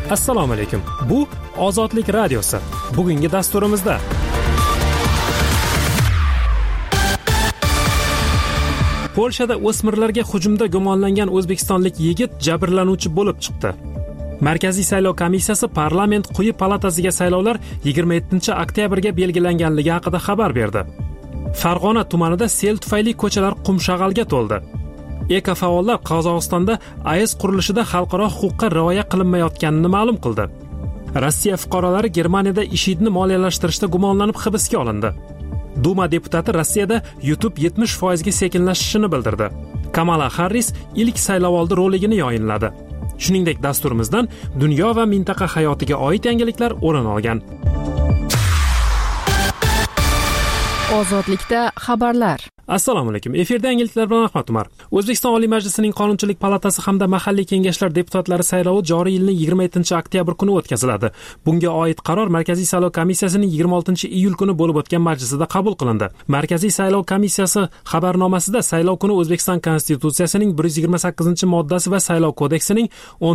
Assalomu alaykum. Bu Ozodlik radiosi. Bugungi dasturimizda Polshada o'smirlarga hujumda gumonlangan o'zbekistonlik yigit jabrlanuvchi bo'lib chiqdi. Markaziy saylov komissiyasi parlament quyi palatasiga saylovlar 27-oktyabrga belgilanganligi haqida xabar berdi. Farg'ona tumanida sel tufayli ko'chalar qumshag'alga to'ldi. Ekofaollar Qozog'istonda AES qurilishida xalqaro huquqqa rioya qilinmayotganini ma'lum qildi. Rossiya fuqarolari Germaniyada IShIDni moliyalashtirishda gumonlanib hibsga olindi. Duma deputati Rossiyada YouTube 70% ga sekinlashishini bildirdi. Kamala Harris ilk saylovoldi roligini yayinladi. Shuningdek, dasturimizdan dunyo va mintaqa hayotiga oid yangiliklar o'rin olgan. Ozodlikda xabarlar. Assalomu alaykum. Efirda yangiliklar bilan Ahmad Umar. O'zbekiston Oliy Majlisining Qonunchilik palatasi hamda mahalliy kengashlar deputatlari saylovi joriy yilning 27-oktyabr kuni o'tkaziladi. Bunga oid qaror Markaziy saylov komissiyasining 26-iyul kuni bo'lib o'tgan majlisida qabul qilindi. Markaziy saylov komissiyasi xabarnomasida saylov kuni O'zbekiston Konstitutsiyasining 128-moddasi va Saylov kodeksining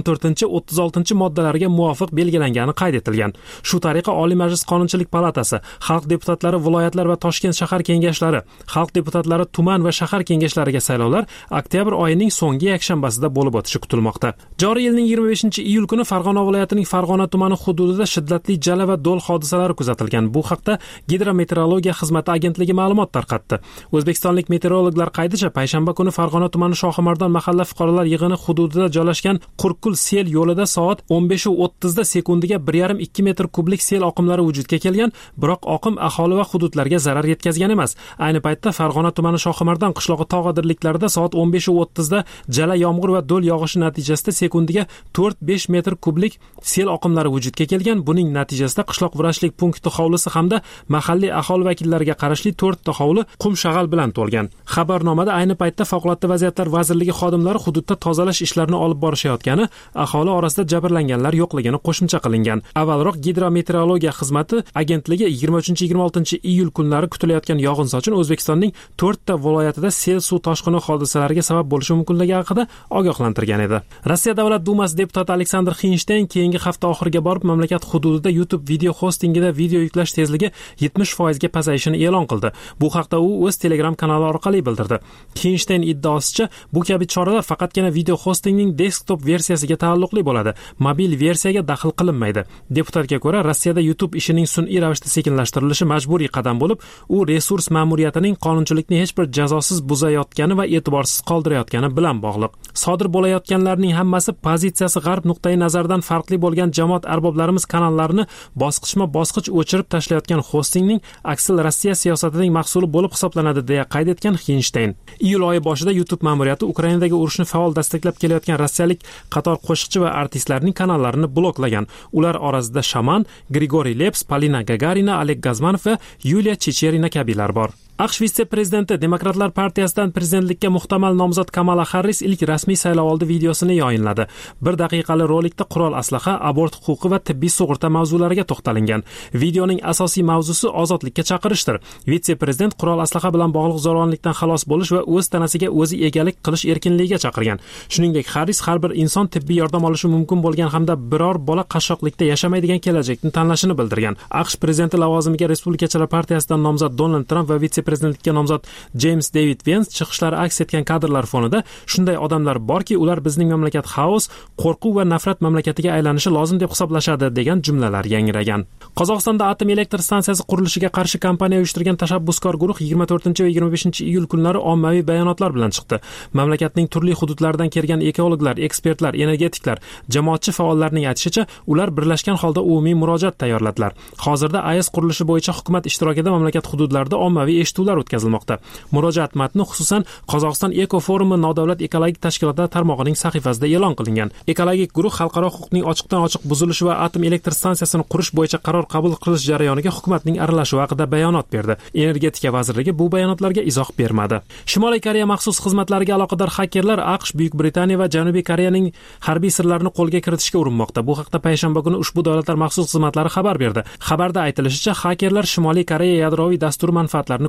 14-36-moddalariga muvofiq belgilangani qayd etilgan. Shu tariqa Oliy Majlis Qonunchilik palatasi, xalq deputatlari viloyatlar va Toshkent shahar kengashlari, xalq deputatlari tuman va shahar kengashlariga saylovlar oktyabr oyining so'nggi yakshanbasida bo'lib o'tishi kutilmoqda. Joriy yilning 25-iyul kuni Farg'ona viloyatining Farg'ona tumani hududida shiddatli jala va do'l hodisalari kuzatilgan. Bu haqda Gidrometeorologiya xizmati agentligi ma'lumot tarqatdi. O'zbekistonlik meteorologlar qaydicha payshanba kuni Farg'ona tumani Shohimardon mahalla fuqarolar yig'ini hududida joylashgan Qurqul sel yo'lida soat 15:30 da sekundiga 1,5-2 metr kublik sel oqimlari vujudga kelgan, biroq oqim aholi va hududlarga zarar yetkazgan emas. Ayni paytda Farg'ona tumani Shohimardon qishlog'i tog'adirliklarida soat 15:30 da jala yomg'ir va do'l yog'ishi natijasida sekundiga 4-5 metr kublik sel oqimlari vujudga kelgan. Buning natijasida qishloq vrachlik punkti hovlisi hamda mahalliy aholi vakillariga qarashli 4 ta hovli qum shag'al bilan to'lgan. Xabarnomada ayni paytda Favqulodda vaziyatlar vazirligi xodimlari hududda tozalash ishlarini olib borishayotgani, aholi orasida jabrlanganlar yo'qligini qo'shimcha qilingan. Avvalroq Gidrometeorologiya xizmati agentligi 23-26-iyul kunlari kutilayotgan yog'in-sochin O'zbekistonning 4 ta viloyatida sel suv toshqini hodisalariga sabab bo'lishi mumkinligi haqida ogohlantirgan edi. Rossiya Davlat Dumasi deputati Aleksandr Xinshtayn keyingi hafta oxiriga borib mamlakat hududida YouTube video hostingida video yuklash tezligi 70% ga pasayishini e'lon qildi. Bu haqda u o'z Telegram kanali orqali bildirdi. Xinshtayn iddaosicha, bu kabi choralar faqatgina video hostingning desktop versiyasiga taalluqli bo'ladi. Mobil versiyaga daxl qilinmaydi. Deputatga ko'ra, Rossiyada YouTube ishining sun'iy ravishda sekinlashtirilishi majburiy qadam bo'lib, u resurs ma'muriyatining qonunchilikni hech bir jazosiz buzayotgani va e'tiborsiz qoldirayotgani bilan bog'liq. Sodir bo'layotganlarning hammasi pozitsiyasi g'arb nuqtai nazaridan farqli bo'lgan jamoat arboblarimiz kanallarni bosqichma-bosqich o'chirib tashlayotgan hostingning aksil Rossiya siyosatining mahsuli bo'lib hisoblanadi, deya qayd etgan Xinshtayn. Iyul oyi boshida YouTube ma'muriyati Ukrainadagi urushni faol dastaqlab kelayotgan rossiyalik qator qo'shiqchi va artistlarning kanallarini bloklagan. Ular orasida Shaman, Grigoriy Leps, Polina Gagarina, Oleg Gazmanov va Yuliya Checherina kabilar bor. AQSh vitse-prezidenti Demokratlar partiyasidan prezidentlikka muhtamal nomzod Kamala Harris ilk rasmiy saylovoldi videosini yayinladi. 1 daqiqali rolikda qurol aslaha, abort huquqi va tibbiy sug'urta mavzulariga to'xtalingan. Videoning asosiy mavzusi ozodlikka chaqirishdir. Vitse-prezident qurol aslaha bilan bog'liq zo'ravonlikdan xalos bo'lish va o'z tanasiga o'zi egalik qilish erkinligiga chaqirgan. Shuningdek, Harris har bir inson tibbiy yordam olishi mumkin bo'lgan hamda biror bola qashshoqlikda yashamaydigan kelajakni tanlashini bildirgan. AQSh prezidenti lavozimiga Respublikachilar partiyasidan nomzod Donald Trump va vitse-prezidentlikka nomzod James David Vance chiqishlari aks etgan kadrlar fonida shunday odamlar borki, ular bizning mamlakat xaos, qo'rquv va nafrat mamlakatiga aylanishi lozim deb hisoblashadi, degan jumlalar yangragan. Qozog'istonda atom elektr stansiyasi qurilishiga qarshi kampaniya uyushtirgan tashabbuskor guruh 24 va 25-iyul kunlari ommaviy bayonotlar bilan chiqdi. Mamlakatning turli hududlaridan kelgan ekologlar, ekspertlar, energetiklar, jamoatchi faollarning aytishicha, ular birlashgan holda umumiy murojaat tayyorladilar. Hozirda AES qurilishi bo'yicha hukumat ishtirokida mamlakat hududlarida ommaviy eshituvlar o'tkazilmoqda. Murojaat matni xususan Qozog'iston Ekoforumi nodavlat ekologik tashkiloti tarmog'ining sahifasida e'lon qilingan. Ekologik guruh xalqaro huquqning ochiqdan-ochiq buzilishi va atom elektr stansiyasini qurish bo'yicha qaror qabul qilish jarayoniga hukumatning aralashuvi haqida bayonot berdi. Energetika vazirligi bu bayonotlarga izoh bermadi. Shimoliy Koreya maxsus xizmatlariga aloqador xakerlar AQSh, Buyuk Britaniya va Janubiy Koreyaning harbiy sirlarini qo'lga kiritishga urinmoqda. Bu haqda payshanba kuni ushbu davlatlar maxsus xizmatlari xabar berdi. Xabarda aytilishicha, xakerlar Shimoliy Koreya yadroviy dasturi manfaatlarini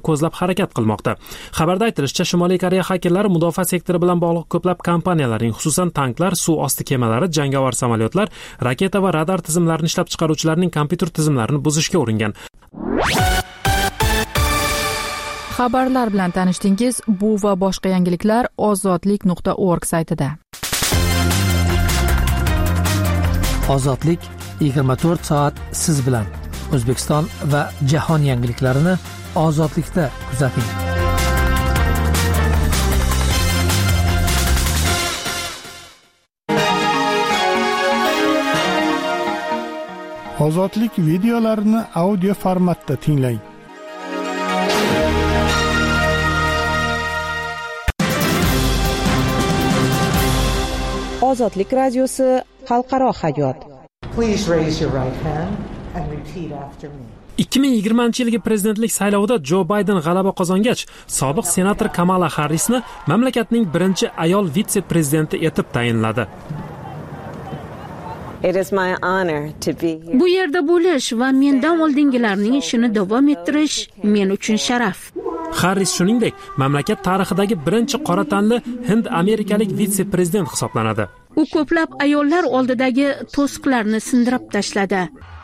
ko'zlab harakat qilmoqda. Xabarda aytilishicha, Shimoliy Koreya xakerlari mudofaa sektori bilan bog'liq ko'plab kompaniyalarning, xususan tanklar, suv osti kemalari, jangovar samolyotlar, raketa va radar tizimlarini ishlab chiqaruvchilarning kompyuter tizimlarini buzishga uringan. Xabarlar bilan tanishdingiz. Bu va boshqa yangiliklar ozodlik.org saytida. Ozodlik 24 soat siz bilan. O'zbekiston va jahon yangiliklarini Ozodlikda kuzating. Ozodlik videolarini audio formatda tinglang. Ozodlik radiosi xalqaro hayot. Please raise your right hand and repeat after me. 2020-yilgi prezidentlik saylovida Jo Bayden g'alaba qozongach, sobiq senator Kamala Harrisni mamlakatning birinchi ayol vitse-prezidenti etib tayinladi. Bu yerda bo'lish va mendan oldingilarning ishini davom ettirish men uchun sharaf. Harris shuningdek, mamlakat tarixidagi birinchi qora tanli hind-amerikalik vitse-prezident hisoblanadi. U ko'plab ayollar oldidagi to'siqlarni sindirib tashladi.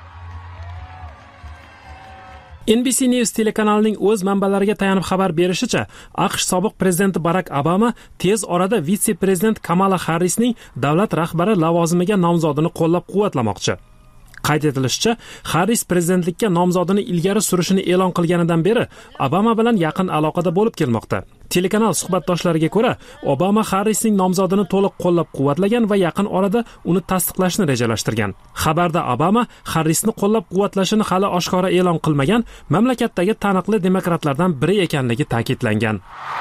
NBC News telekanalining o'z manbalariga tayanib xabar berishicha, AQSh sobiq prezidenti Barak Obama tez orada vitse-prezident Kamala Harrisning davlat rahbari lavozimiga nomzodini qo'llab-quvvatlamoqchi. Qayd etilishicha, Harris prezidentlikka nomzodini ilgari surishini e'lon qilganidan beri Obama bilan yaqin aloqada bo'lib kelmoqda. Telekanal suhbatdoshlariga ko'ra, Obama Harrisning nomzodini to'liq qo'llab-quvvatlagan va yaqin orada uni tasdiqlashni rejalashtirgan. Xabarda Obama Harrisni qo'llab-quvvatlashini hali oshkora e'lon qilmagan, mamlakatdagi taniqli demokratlardan biri ekanligi ta'kidlangan.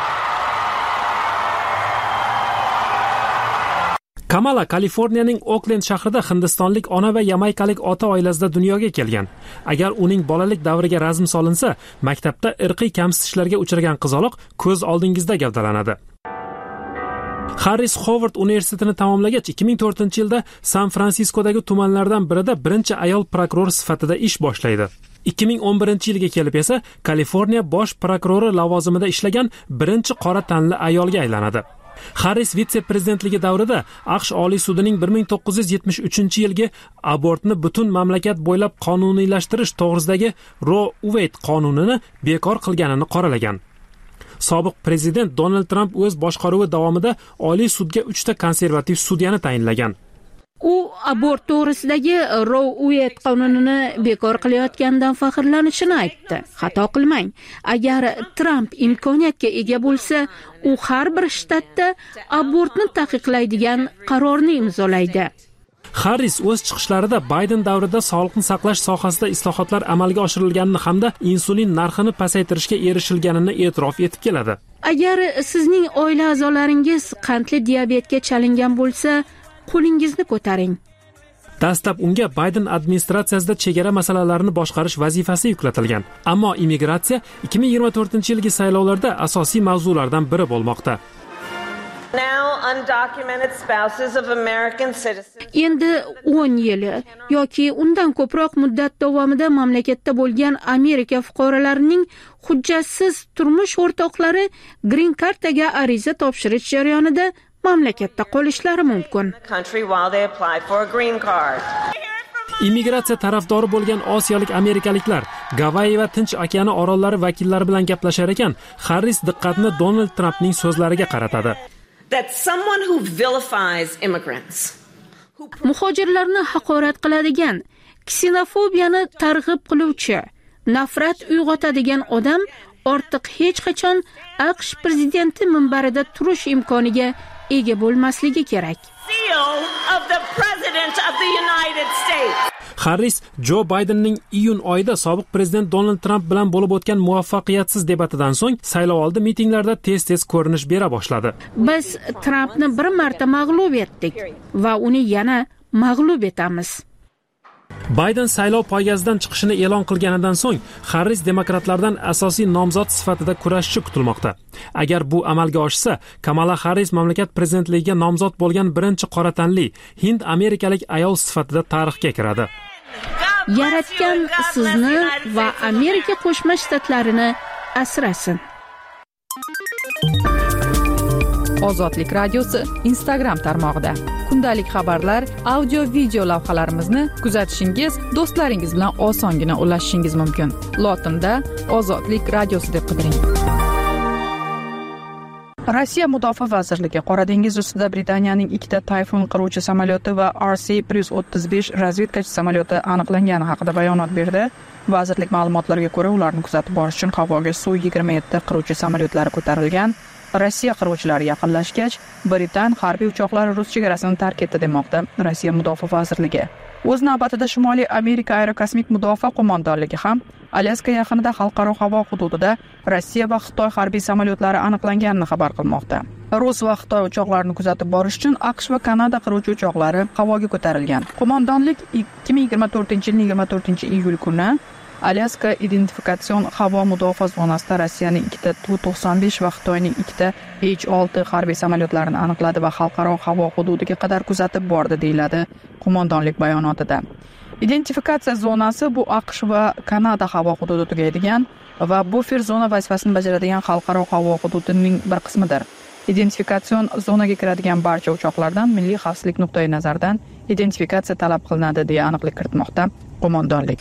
Kamala Kaliforniyaning Oakland shahrida hindistonlik ona va yamaykalik ota oilasida dunyoga kelgan. Agar uning bolalik davriga razm solinsa, maktabda irqiy kamsitishlarga uchragan qizaloq ko'z oldingizda gavdalanadi. Harris Howard universitetini tamomlagach 2004-yilda San-Fransiskodagi tumanlardan birida birinchi ayol prokuror sifatida ish boshlaydi. 2011-yilga kelib esa Kaliforniya bosh prokurori lavozimida ishlagan birinchi qora tanli ayolga aylanadi. Harris vitse-prezidentligi davrida AQSh Oliy sudining 1973-yilgi abortni butun mamlakat bo'ylab qonuniylashtirish to'g'risidagi Roe Wade qonunini bekor qilganini qoralagan. Sobiq prezident Donald Trump o'z boshqaruvi davomida Oliy sudga 3 ta konservativ sudyani tayinlagan. U abort to'g'risidagi Roe Wade qonunini bekor qilayotganidan faxrlanishini aytdi. Xato qilmang, agar Trump imkoniyatga ega bo'lsa, u har bir shtatda abortni taqiqlaydigan qarorni imzolaydi. Harris o'z chiqishlarida Bayden davrida sog'liqni saqlash sohasida islohotlar amalga oshirilganini hamda insulin narxini pasaytirishga erishilganini e'tirof etib keladi. Agar sizning oila a'zolaringiz qandli diabetga chalingan bo'lsa, qo'lingizni ko'taring. Dastlab unga Bayden administratsiyasida chegara masalalarini boshqarish vazifasi yuklatilgan. Ammo immigratsiya 2024-yilgi saylovlarda asosiy mavzulardan biri bo'lmoqda. Endi 10 yil yoki undan ko'proq muddat davomida mamlakatda bo'lgan Amerika fuqarolarining hujjatsiz turmush o'rtoqlari Green Cardga ariza topshirish jarayonida mamlakatda qolishlari mumkin. Immigratsiya tarafdori bo'lgan osiyolik amerikaliklar Gavayi va Tinch okeani orollari vakillari bilan gaplashar ekan, Harris diqqatni Donald Trumpning so'zlariga qaratadi. Muhojirlarni haqorat qiladigan, ksenofobiyani targ'ib qiluvchi, nafrat uyg'otadigan odam ortiq hech qachon AQSh prezidenti minbarida turish imkoniga ega bo'lmasligi kerak. Harris Jo Baydenning iyun oyida sobiq prezident Donald Trump bilan bo'lib o'tgan muvaffaqiyatsiz debatidan so'ng saylovoldi mitinglarda tez-tez ko'rinish bera boshladi. Biz Trumpni bir marta mag'lub etdik va uni yana mag'lub etamiz. Bayden saylov poygasidan chiqishini e'lon qilganidan so'ng Harris demokratlardan asosiy nomzod sifatida kurashchi kutilmoqda. Agar bu amalga oshsa, Kamala Harris mamlakat prezidentligiga nomzod bo'lgan birinchi qora tanli hind-amerikalik ayol sifatida tarixga kiradi. Yaratgan sizni va Amerika Qo'shma Shtatlarini asrasin. Ozodlik radiosi Instagram tarmog'ida kundalik xabarlar, audio video lavhalarimizni kuzatishingiz, do'stlaringiz bilan osongina ulashishingiz mumkin. Lotinda Ozodlik radiosi deb qidiring. Rossiya Mudofaa vazirligi Qora dengiz ustida Britaniyaning 2 Tayfun qiruvchi samolyoti va RC-35 razvedkachi samolyoti aniqlangani haqida bayonot berdi. Vazirlik ma'lumotlariga ko'ra, ularni kuzatib borish uchun havoga Su-27 qiruvchi samolyotlari ko'tarilgan. Rossiya qiruvchilari yaqinlashgach, Britan harbiy uchoqlari Rus chegarasini tark etdi demoqda Rossiya Mudofaa vazirligi. O'z navbatida Shimoliy Amerika aerokosmik mudofaa qo'mondonligi ham Alyaska yaqinida xalqaro havo hududida Rossiya va Xitoy harbiy samolyotlari aniqlanganini xabar qilmoqda. Rus va Xitoy uchoqlarini kuzatib borish uchun AQSh va Kanada qiruvchi uchoqlari havoga ko'tarilgan. Qo'mondonlik 2024-yilning 24-iyul kuni Alyaska identifikatsion havo mudofaa zonasida Rossiyaning 2 Tu-95 va Xitoyning 2 H-6 harbiy samolyotlarini aniqladi va xalqaro havo hududiga qadar kuzatib bordi, deyiladi qo'mondonlik bayonotida. Identifikatsiya zonasi bu AQSh va Kanada havo hududi tugaydigan va buffer zona vazifasini bajaradigan xalqaro havo hududining bir qismidir. Identifikatsion zonaga kiradigan barcha uchoqlardan milliy xavfsizlik nuqtai nazaridan identifikatsiya talab qilinadi, deya aniqlik kiritmoqda qo'mondonlik.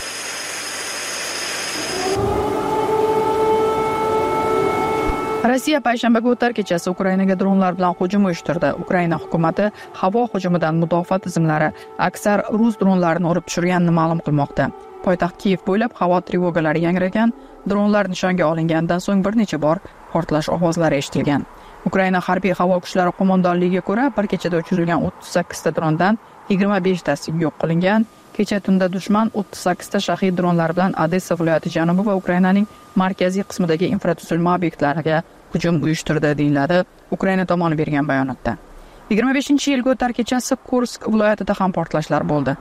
Rossiya payshanbaga o'tar kechasi Ukrainaga dronlar bilan hujum uyushtirdi. Ukraina hukumati havo hujumidan mudofaa tizimlari aksar rus dronlarini urib tushirganini ma'lum qilmoqda. Poytaxt Kiyev bo'ylab havo trevogalari yangragan, dronlar nishonga olingandan so'ng bir necha bor portlash ovozlari eshitilgan. Ukraina harbiy havo kuchlari qo'mondonligiga ko'ra, bir kechada uchirilgan 38 ta drondan 25 tasi yo'q qilingan. Kecha tunda dushman 38 ta shahiy dronlar bilan Odessa viloyati janubi va Ukrainaning markaziy qismidagi infratuzilma obyektlariga hujum uyushtirdi, deyiladi Ukraina tomoni bergan bayonotda. 25-yilga o'tar kechasi Kursk viloyatida ham portlashlar bo'ldi.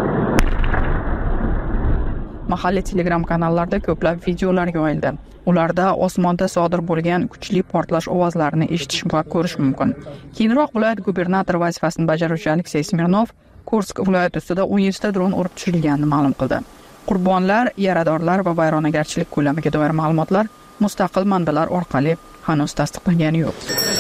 Mahalliy Telegram kanallarda ko'plab videolar yoyildi. Ularda osmonda sodir bo'lgan kuchli portlash ovozlarini eshitish va ko'rish mumkin. Keyinroq viloyat gubernatori vazifasini bajaruvchi Aleksey Smirnov Kursk viloyati ustida 17 ta dron urib tushirilganini ma'lum qildi. Qurbonlar, yaradorlar va vayronagarchilik ko'lamiga doir ma'lumotlar mustaqil manbalar orqali hanuz tasdiqlangani yo'q.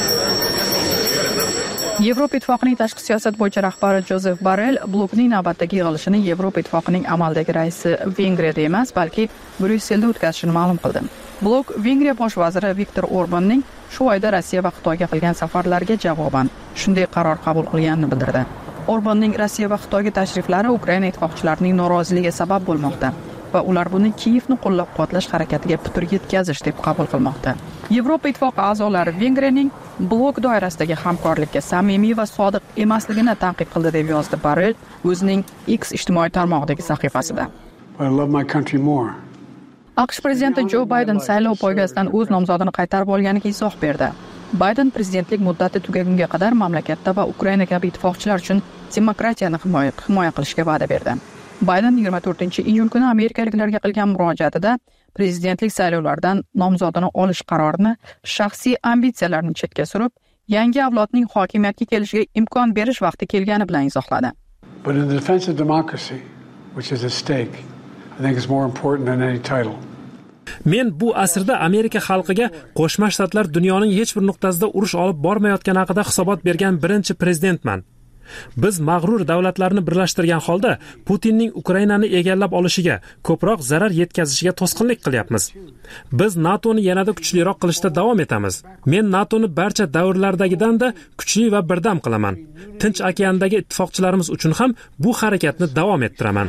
Yevropa Ittifoqining tashqi siyosat bo'yicha rahbari Jozef Borrell blokning navbatdagi yig'ilishini Yevropa Ittifoqining amaldagi raisi Vengriyada emas, balki Bryusselda o'tkazishini ma'lum qildi. Blok Vengriya bosh vaziri Viktor Orbanning shu oyda Rossiya va Xitoyga qilgan safarlariga javoban shunday qaror qabul qilganini bildirdi. Orbanning Rossiya va Xitoyga tashriflari Ukraina ittifoqchilarining noroziligiga sabab bo'lmoqda va ular buni Kiyevni qo'llab-quvvatlash harakatiga putur yetkazish deb qabul qilmoqda. Yevropa ittifoqi a'zolari Vengriyaning blok doirasidagi hamkorlikka samimiy va sodiq emasligini tanqid qildi, deb yozdi Borrell o'zining X ijtimoiy tarmog'idagi sahifasida. AQSh prezidenti Jo Bayden saylov poygasidan o'z nomzodini qaytarib olganiga izoh berdi. Bayden prezidentlik muddati tugagunga qadar mamlakatda va Ukraina kabi ittifoqchilar uchun demokratiyani himoya qilishga va'da berdi. Bayden 24-iyul kuni amerikaliklarga qilgan murojaatida prezidentlik saylovlaridan nomzodini olish qarorini shaxsiy ambitsiyalarini chetga surib, yangi avlodning hokimiyatga kelishiga imkon berish vaqti kelgani bilan izohladi. But in the defense of democracy, which is at stake, I think is more important than any title. Men bu asrda Amerika xalqiga Qo'shma Shtatlar dunyoning hech bir nuqtasida urush olib bormayotgani haqida hisobot bergan birinchi prezidentman. Biz mag'rur davlatlarni birlashtirgan holda Putinning Ukrainani egallab olishiga, ko'proq zarar yetkazishiga to'sqinlik qilyapmiz. Biz NATOni yanada kuchliroq qilishda davom etamiz. Men NATOni barcha davrlardagidanda kuchli va birdam qilaman. Tinch okeandagi ittifoqchilarimiz uchun ham bu harakatni davom ettiraman.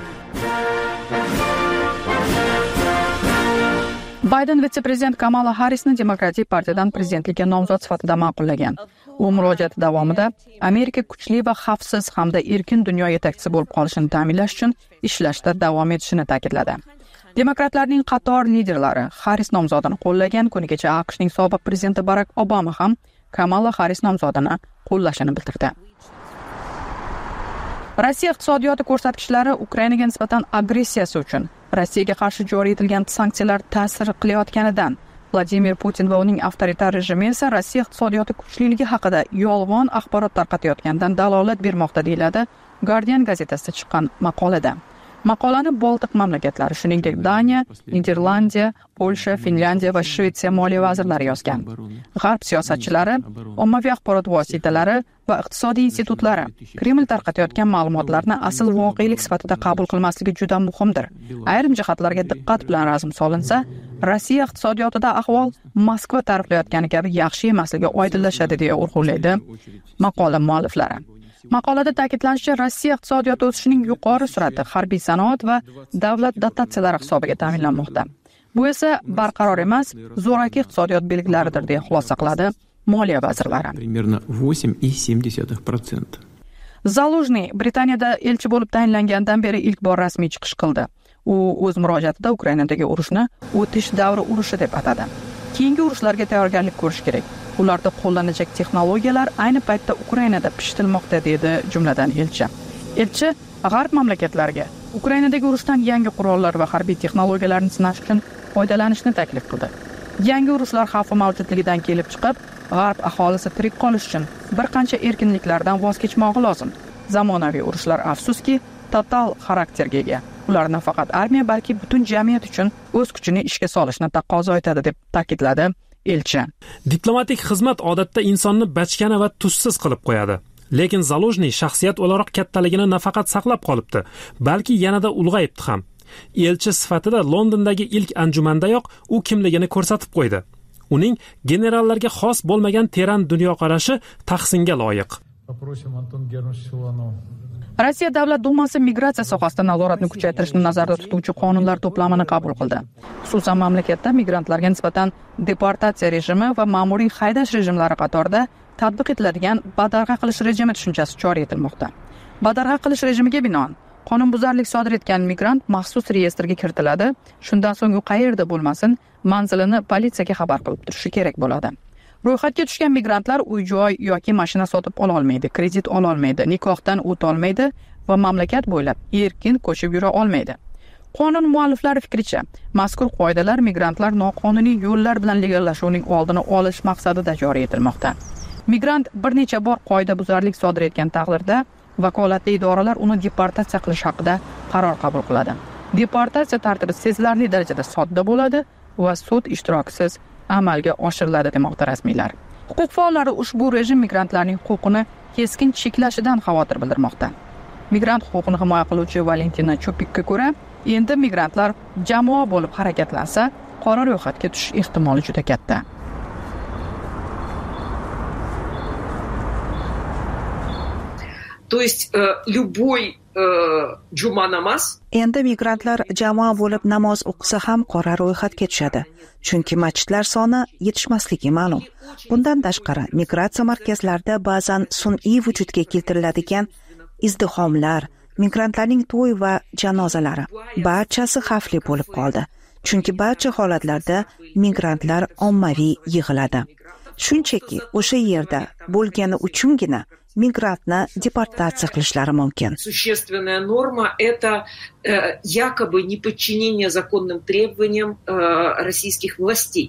Bayden vitse-prezident Kamala Harrisni Demokratik partiyadan prezidentlikka nomzod sifatida ma'qullagan. U murojaati davomida Amerika kuchli va xavfsiz hamda erkin dunyo yetakchisi bo'lib qolishini ta'minlash uchun ishlashda davom etishini ta'kidladi. Demokratlarning qator liderlari Harris nomzodini qo'llagan, kunigacha AQShning sobiq prezidenti Barack Obama ham Kamala Harris nomzodini qo'llashini bildirdi. Rossiya iqtisodiyoti ko'rsatkichlari Ukrainaga nisbatan agressiyasi uchun Rossiyaga qarshi joriy etilgan sanksiyalar ta'sir qilayotganidan, Vladimir Putin va uning avtoritar rejimi esa Rossiya iqtisodiyoti kuchliligi haqida yolg'on axborot tarqatayotganidan dalolat bermoqda, deyiladi Guardian gazetasida chiqqan maqolada. Maqolani Boltiq mamlakatlari, shuningdek Daniya, Niderlandiya, Polsha, Finlandiya va Shvetsiya moliya vazirlari yozgan. G'arb siyosatchilari, ommaviy axborot vositalari va iqtisodiy institutlari Kreml tarqatayotgan ma'lumotlarni asl voqelik sifatida qabul qilmasligi juda muhimdir. Ayrim jihatlarga diqqat bilan razm solinsa, Rossiya iqtisodiyotida ahvol Moskva ta'riflayotgani kabi yaxshi emasligi oydinlashadi deya urg'ulaydi maqola mualliflari. Maqolada ta'kidlanishicha, Rossiya iqtisodiyoti o'sishining yuqori sur'ati harbiy sanoat va davlat dotatsiyalari hisobiga ta'minlanmoqda. Bu esa barqaror emas, zo'raki iqtisodiyot belgilaridir deya xulosa qiladi moliya vazirlari. Примерно 8,7%. Zaluzhny Britaniyada elchi bo'lib tayinlangandan beri ilk bor rasmiy chiqish qildi. U o'z murojaatida Ukrainadagi urushni o'tish davri urushi deb atadi. Keyingi urushlarga tayyorgarlik ko'rish kerak. Ularda qo'llanilajak texnologiyalar ayni paytda Ukrainada pishitilmoqda dedi jumladan elchi. Elchi g'arb mamlakatlariga Ukrainadagi urushdan yangi qurollar va harbiy texnologiyalarni sinash uchun foydalanishni taklif qildi. Yangi urushlar xavfi mavjudligidan kelib chiqib, g'arb aholisi tirik qolish uchun bir qancha erkinliklardan voz kechmog'i lozim. Zamonaviy urushlar afsuski total xarakterga ega. Ular nafaqat armiya, balki butun jamiyat uchun o'z kuchini ishga solishni taqozo etadi deb ta'kidladi elchi. Diplomatik xizmat odatda insonni bachkana va tussiz qilib qo'yadi. Lekin Zaluzhny shaxsiyat o'laroq kattaligini nafaqat saqlab qolibdi, balki yanada ulg'ayibdi ham. Elchi sifatida Londondagi ilk anjumandayoq u kimligini ko'rsatib qo'ydi. Uning generallarga xos bo'lmagan teran dunyoqarashi tahsinga loyiq. Rossiya Davlat dumasi migratsiya sohasida nazoratni kuchaytirishni nazarda tutuvchi qonunlar to'plamini qabul qildi. Xususan, mamlakatda migrantlarga nisbatan deportatsiya rejimi va ma'muriy haydash rejimlari qatorida tatbiq etiladigan badarg'a qilish rejimi tushunchasi joriy etilmoqda. Badarg'a qilish rejimiga binoan qonunbuzarlik sodir etgan migrant maxsus reyestrga kiritiladi. Shundan so'ng u qayerda bo'lmasin, manzilini politsiyaga xabar qilib turishi kerak bo'ladi. Ro'yxatga tushgan migrantlar uy-joy yoki mashina sotib ola olmaydi, kredit ola olmaydi, nikohdan o't olmaydi va mamlakat bo'ylab erkin ko'chib yura olmaydi. Qonun mualliflari fikricha, mazkur qoidalar migrantlar noqonuniy yo'llar bilan legallashuvining oldini olish maqsadida joriy etilmoqda. Migrant bir necha bor qoidabuzarlik sodir etgan taqdirda vakolatli idoralar uni deportatsiya qilish haqida qaror qabul qiladi. Deportatsiya tartibi sezilarli darajada sodda bo'ladi va sud ishtirokisiz amalga oshiriladi demoqda rasmiylar. Huquq faollari ushbu rejim migrantlarning huquqini keskin cheklashidan xavotir bildirmoqda. Migrant huquqini himoya qiluvchi Valentina Chopikka ko'ra, endi migrantlar jamoa bo'lib harakatlansa, qora ro'yxatga tushish ehtimoli juda katta. То есть любой juma namoz. Endi migrantlar jamoa bo'lib namoz o'qisa ham qora ro'yxatga tushadi. Chunki masjidlar soni yetishmasligi ma'lum. Bundan tashqari, migratsiya markazlarida ba'zan sun'iy vujudga keltiriladigan izdihomlar, migrantlarning to'y va janozalari barchasi xavfli bo'lib qoldi. Chunki barcha holatlarda migrantlar ommaviy yig'iladi. Shunchaki o'sha yerda bo'lgani uchungina migrantni deportatsiya qilishlari mumkin. Существенная норма это якобы неподчинение законным требованиям российских властей.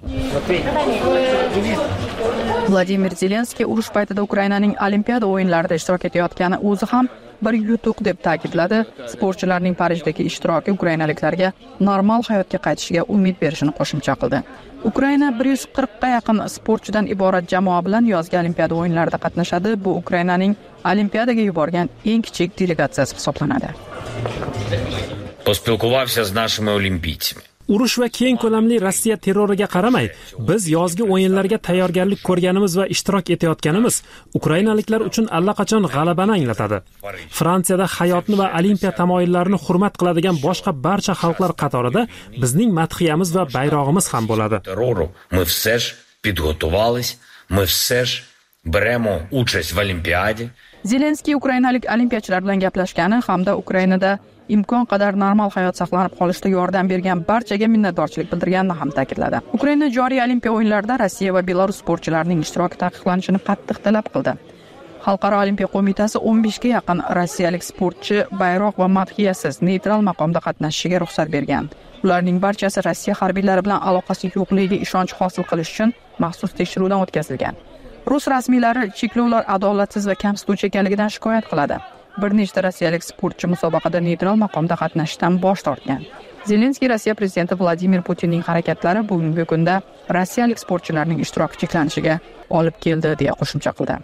Vladimir Zelenskiy urush paytida Ukrainaning Olimpiada o'yinlarida ishtirok etayotgani o'zi ham bir yutuq deb ta'kidladi. Sportchilarning Parijdagi ishtiroki ukrainaliklarga normal hayotga qaytishiga umid berishini qo'shimcha qildi. Ukraina 140 ga yaqin sportchidan iborat jamoa bilan yozgi Olimpiada o'yinlarida qatnashadi. Bu Ukrainaning Olimpiadaga yuborgan eng kichik delegatsiyasi hisoblanadi. Поспілкувався з нашими олімпійцями. Urush va keng ko'lamli Rossiya terroriga qaramay, biz yozgi o'yinlarga tayyorgarlik ko'rganimiz va ishtirok etayotganimiz ukrainaliklar uchun allaqachon g'alabani anglatadi. Fransiyada hayotni va olimpiya tamoyillarini hurmat qiladigan boshqa barcha xalqlar qatorida bizning madhiyamiz va bayrog'imiz ham bo'ladi. Ми все ж підготувались, ми все ж беремо участь в Олімпіаді. Zelenskiy ukrainalik olimpiyachilar bilan gaplashgani hamda Ukrainada imkon qadar normal hayot saqlanib qolishda yordam bergan barchaga minnatdorchilik bildirganini ham ta'kidladi. Ukraina joriy Olimpiya o'yinlarida Rossiya va Belarus sportchilarining ishtiroki taqiqlanishini qattiq talab qildi. Xalqaro Olimpiya qo'mitasi 15 ga yaqin rossiyalik sportchi bayroq va madhiyasiz neytral maqomda qatnashishiga ruxsat bergan. Ularning barchasi Rossiya harbiylari bilan aloqasi yo'qligiga ishonch hosil qilish uchun maxsus tekshiruvdan o'tkazilgan. Rus rasmiylari cheklovlar adolatsiz va kamsituvchi ekanligidan shikoyat qiladi. bir nechta rossiyalik sportchi musobaqada neytral maqomda qatnashishdan bosh tortgan. Zelenskiy Rossiya prezidenti Vladimir Putinning harakatlari bugungi kunda rossiyalik sportchilarning ishtiroki cheklanishiga olib keldi deya qo'shimcha qildi.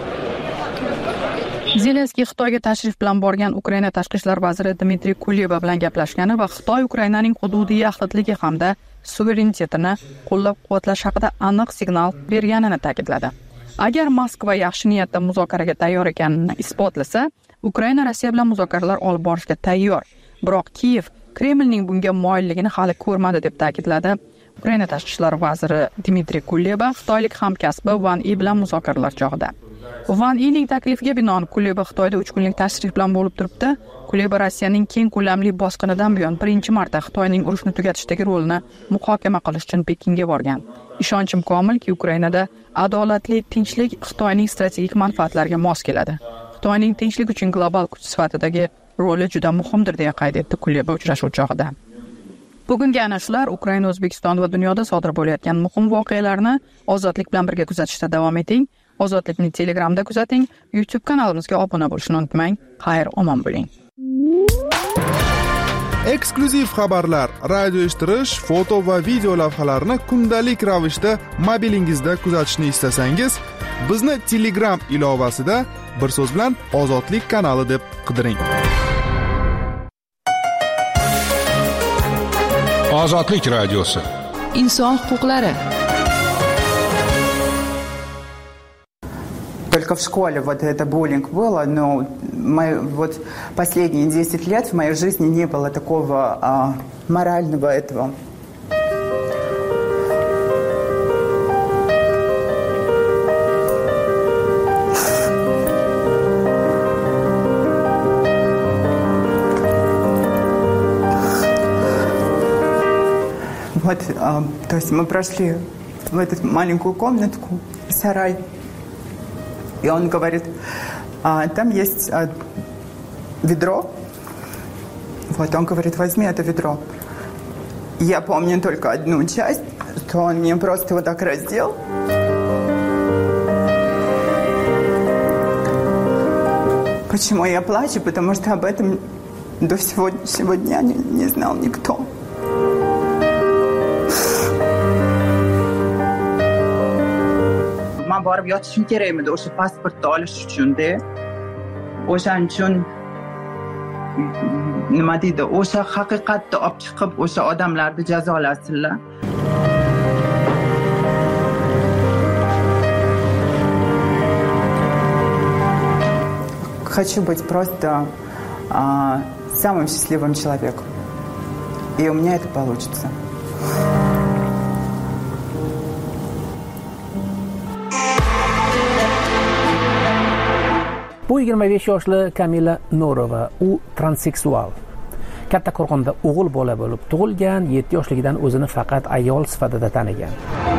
Zelenskiy Xitoyga tashrif bilan borgan Ukraina tashqi ishlar vaziri Dmitriy Kuleba bilan gaplashgani va Xitoy Ukrainaning hududiy yaxlitligi hamda suverenitetini qo'llab-quvvatlash haqida aniq signal berganini ta'kidladi. Agar Moskva yaxshi niyatda muzokaraga tayyor ekanini isbotlasa, Ukraina Rossiya bilan muzokaralar olib borishga tayyor. Biroq Kiyev Kremlning bunga moyilligini hali ko'rmadi deb ta'kidladi Ukraina tashqi ishlar vaziri Dmitriy Kuleba xitoylik hamkasbi Van I bilan muzokaralar chog'ida. Van Ining taklifiga binoan Kuleba Xitoyda 3 kunlik tashrif bilan bo'lib turibdi. Kuleba Rossiyaning keng ko'lamli bosqinidan buyon birinchi marta Xitoyning urushni tugatishdagi rolini muhokama qilish uchun Pekinga borgan. Ishonchim komilki, Ukrainada adolatli tinchlik Xitoyning strategik manfaatlariga mos keladi. Xitoyning tinchlik uchun global kuch sifatidagi roli juda muhimdir deya qayd etdi Kuleba uchrashuv chog'ida. Bugungi ana shular Ukraina, O'zbekiston va dunyoda sodir bo'layotgan muhim voqealarni ozodlik bilan birga kuzatishda davom eting. Ozodlikni Telegramda kuzating, YouTube kanalimizga obuna bo'lishni unutmang. Xayr, omon bo'ling. Eksklyuziv xabarlar, radio eshittirish, foto va video lavhalarni kundalik ravishda mobilingizda kuzatishni istasangiz, bizni Telegram ilovasida bir so'z bilan Ozodlik kanali deb qidiring. Ozodlik radiosi. Inson huquqlari. Только в школе вот это буллинг было, но вот последние 10 лет в моей жизни не было такого морального этого. Вот, то есть мы прошли в эту маленькую комнатку, сарай. И он говорит, там есть ведро. Вот, он говорит, возьми это ведро. Я помню только одну часть, что он мне просто вот так раздел. Почему я плачу? Потому что об этом до сегодняшнего дня не знал никто. Men borib yotishim kerak edi o'sha pasportni olish uchun-da. O'shaning uchun nima deydi, o'sha haqiqatni olib chiqib, o'sha odamlarni jazolasinlar. Хочу быть просто самым счастливым человеком. И у меня это получится. Bu 25 yoshli Kamila Norova, u transseksual. Kattaqo'rg'onda o'g'il bola bo'lib tug'ilgan, 7 yoshligidan o'zini faqat ayol sifatida tanigan.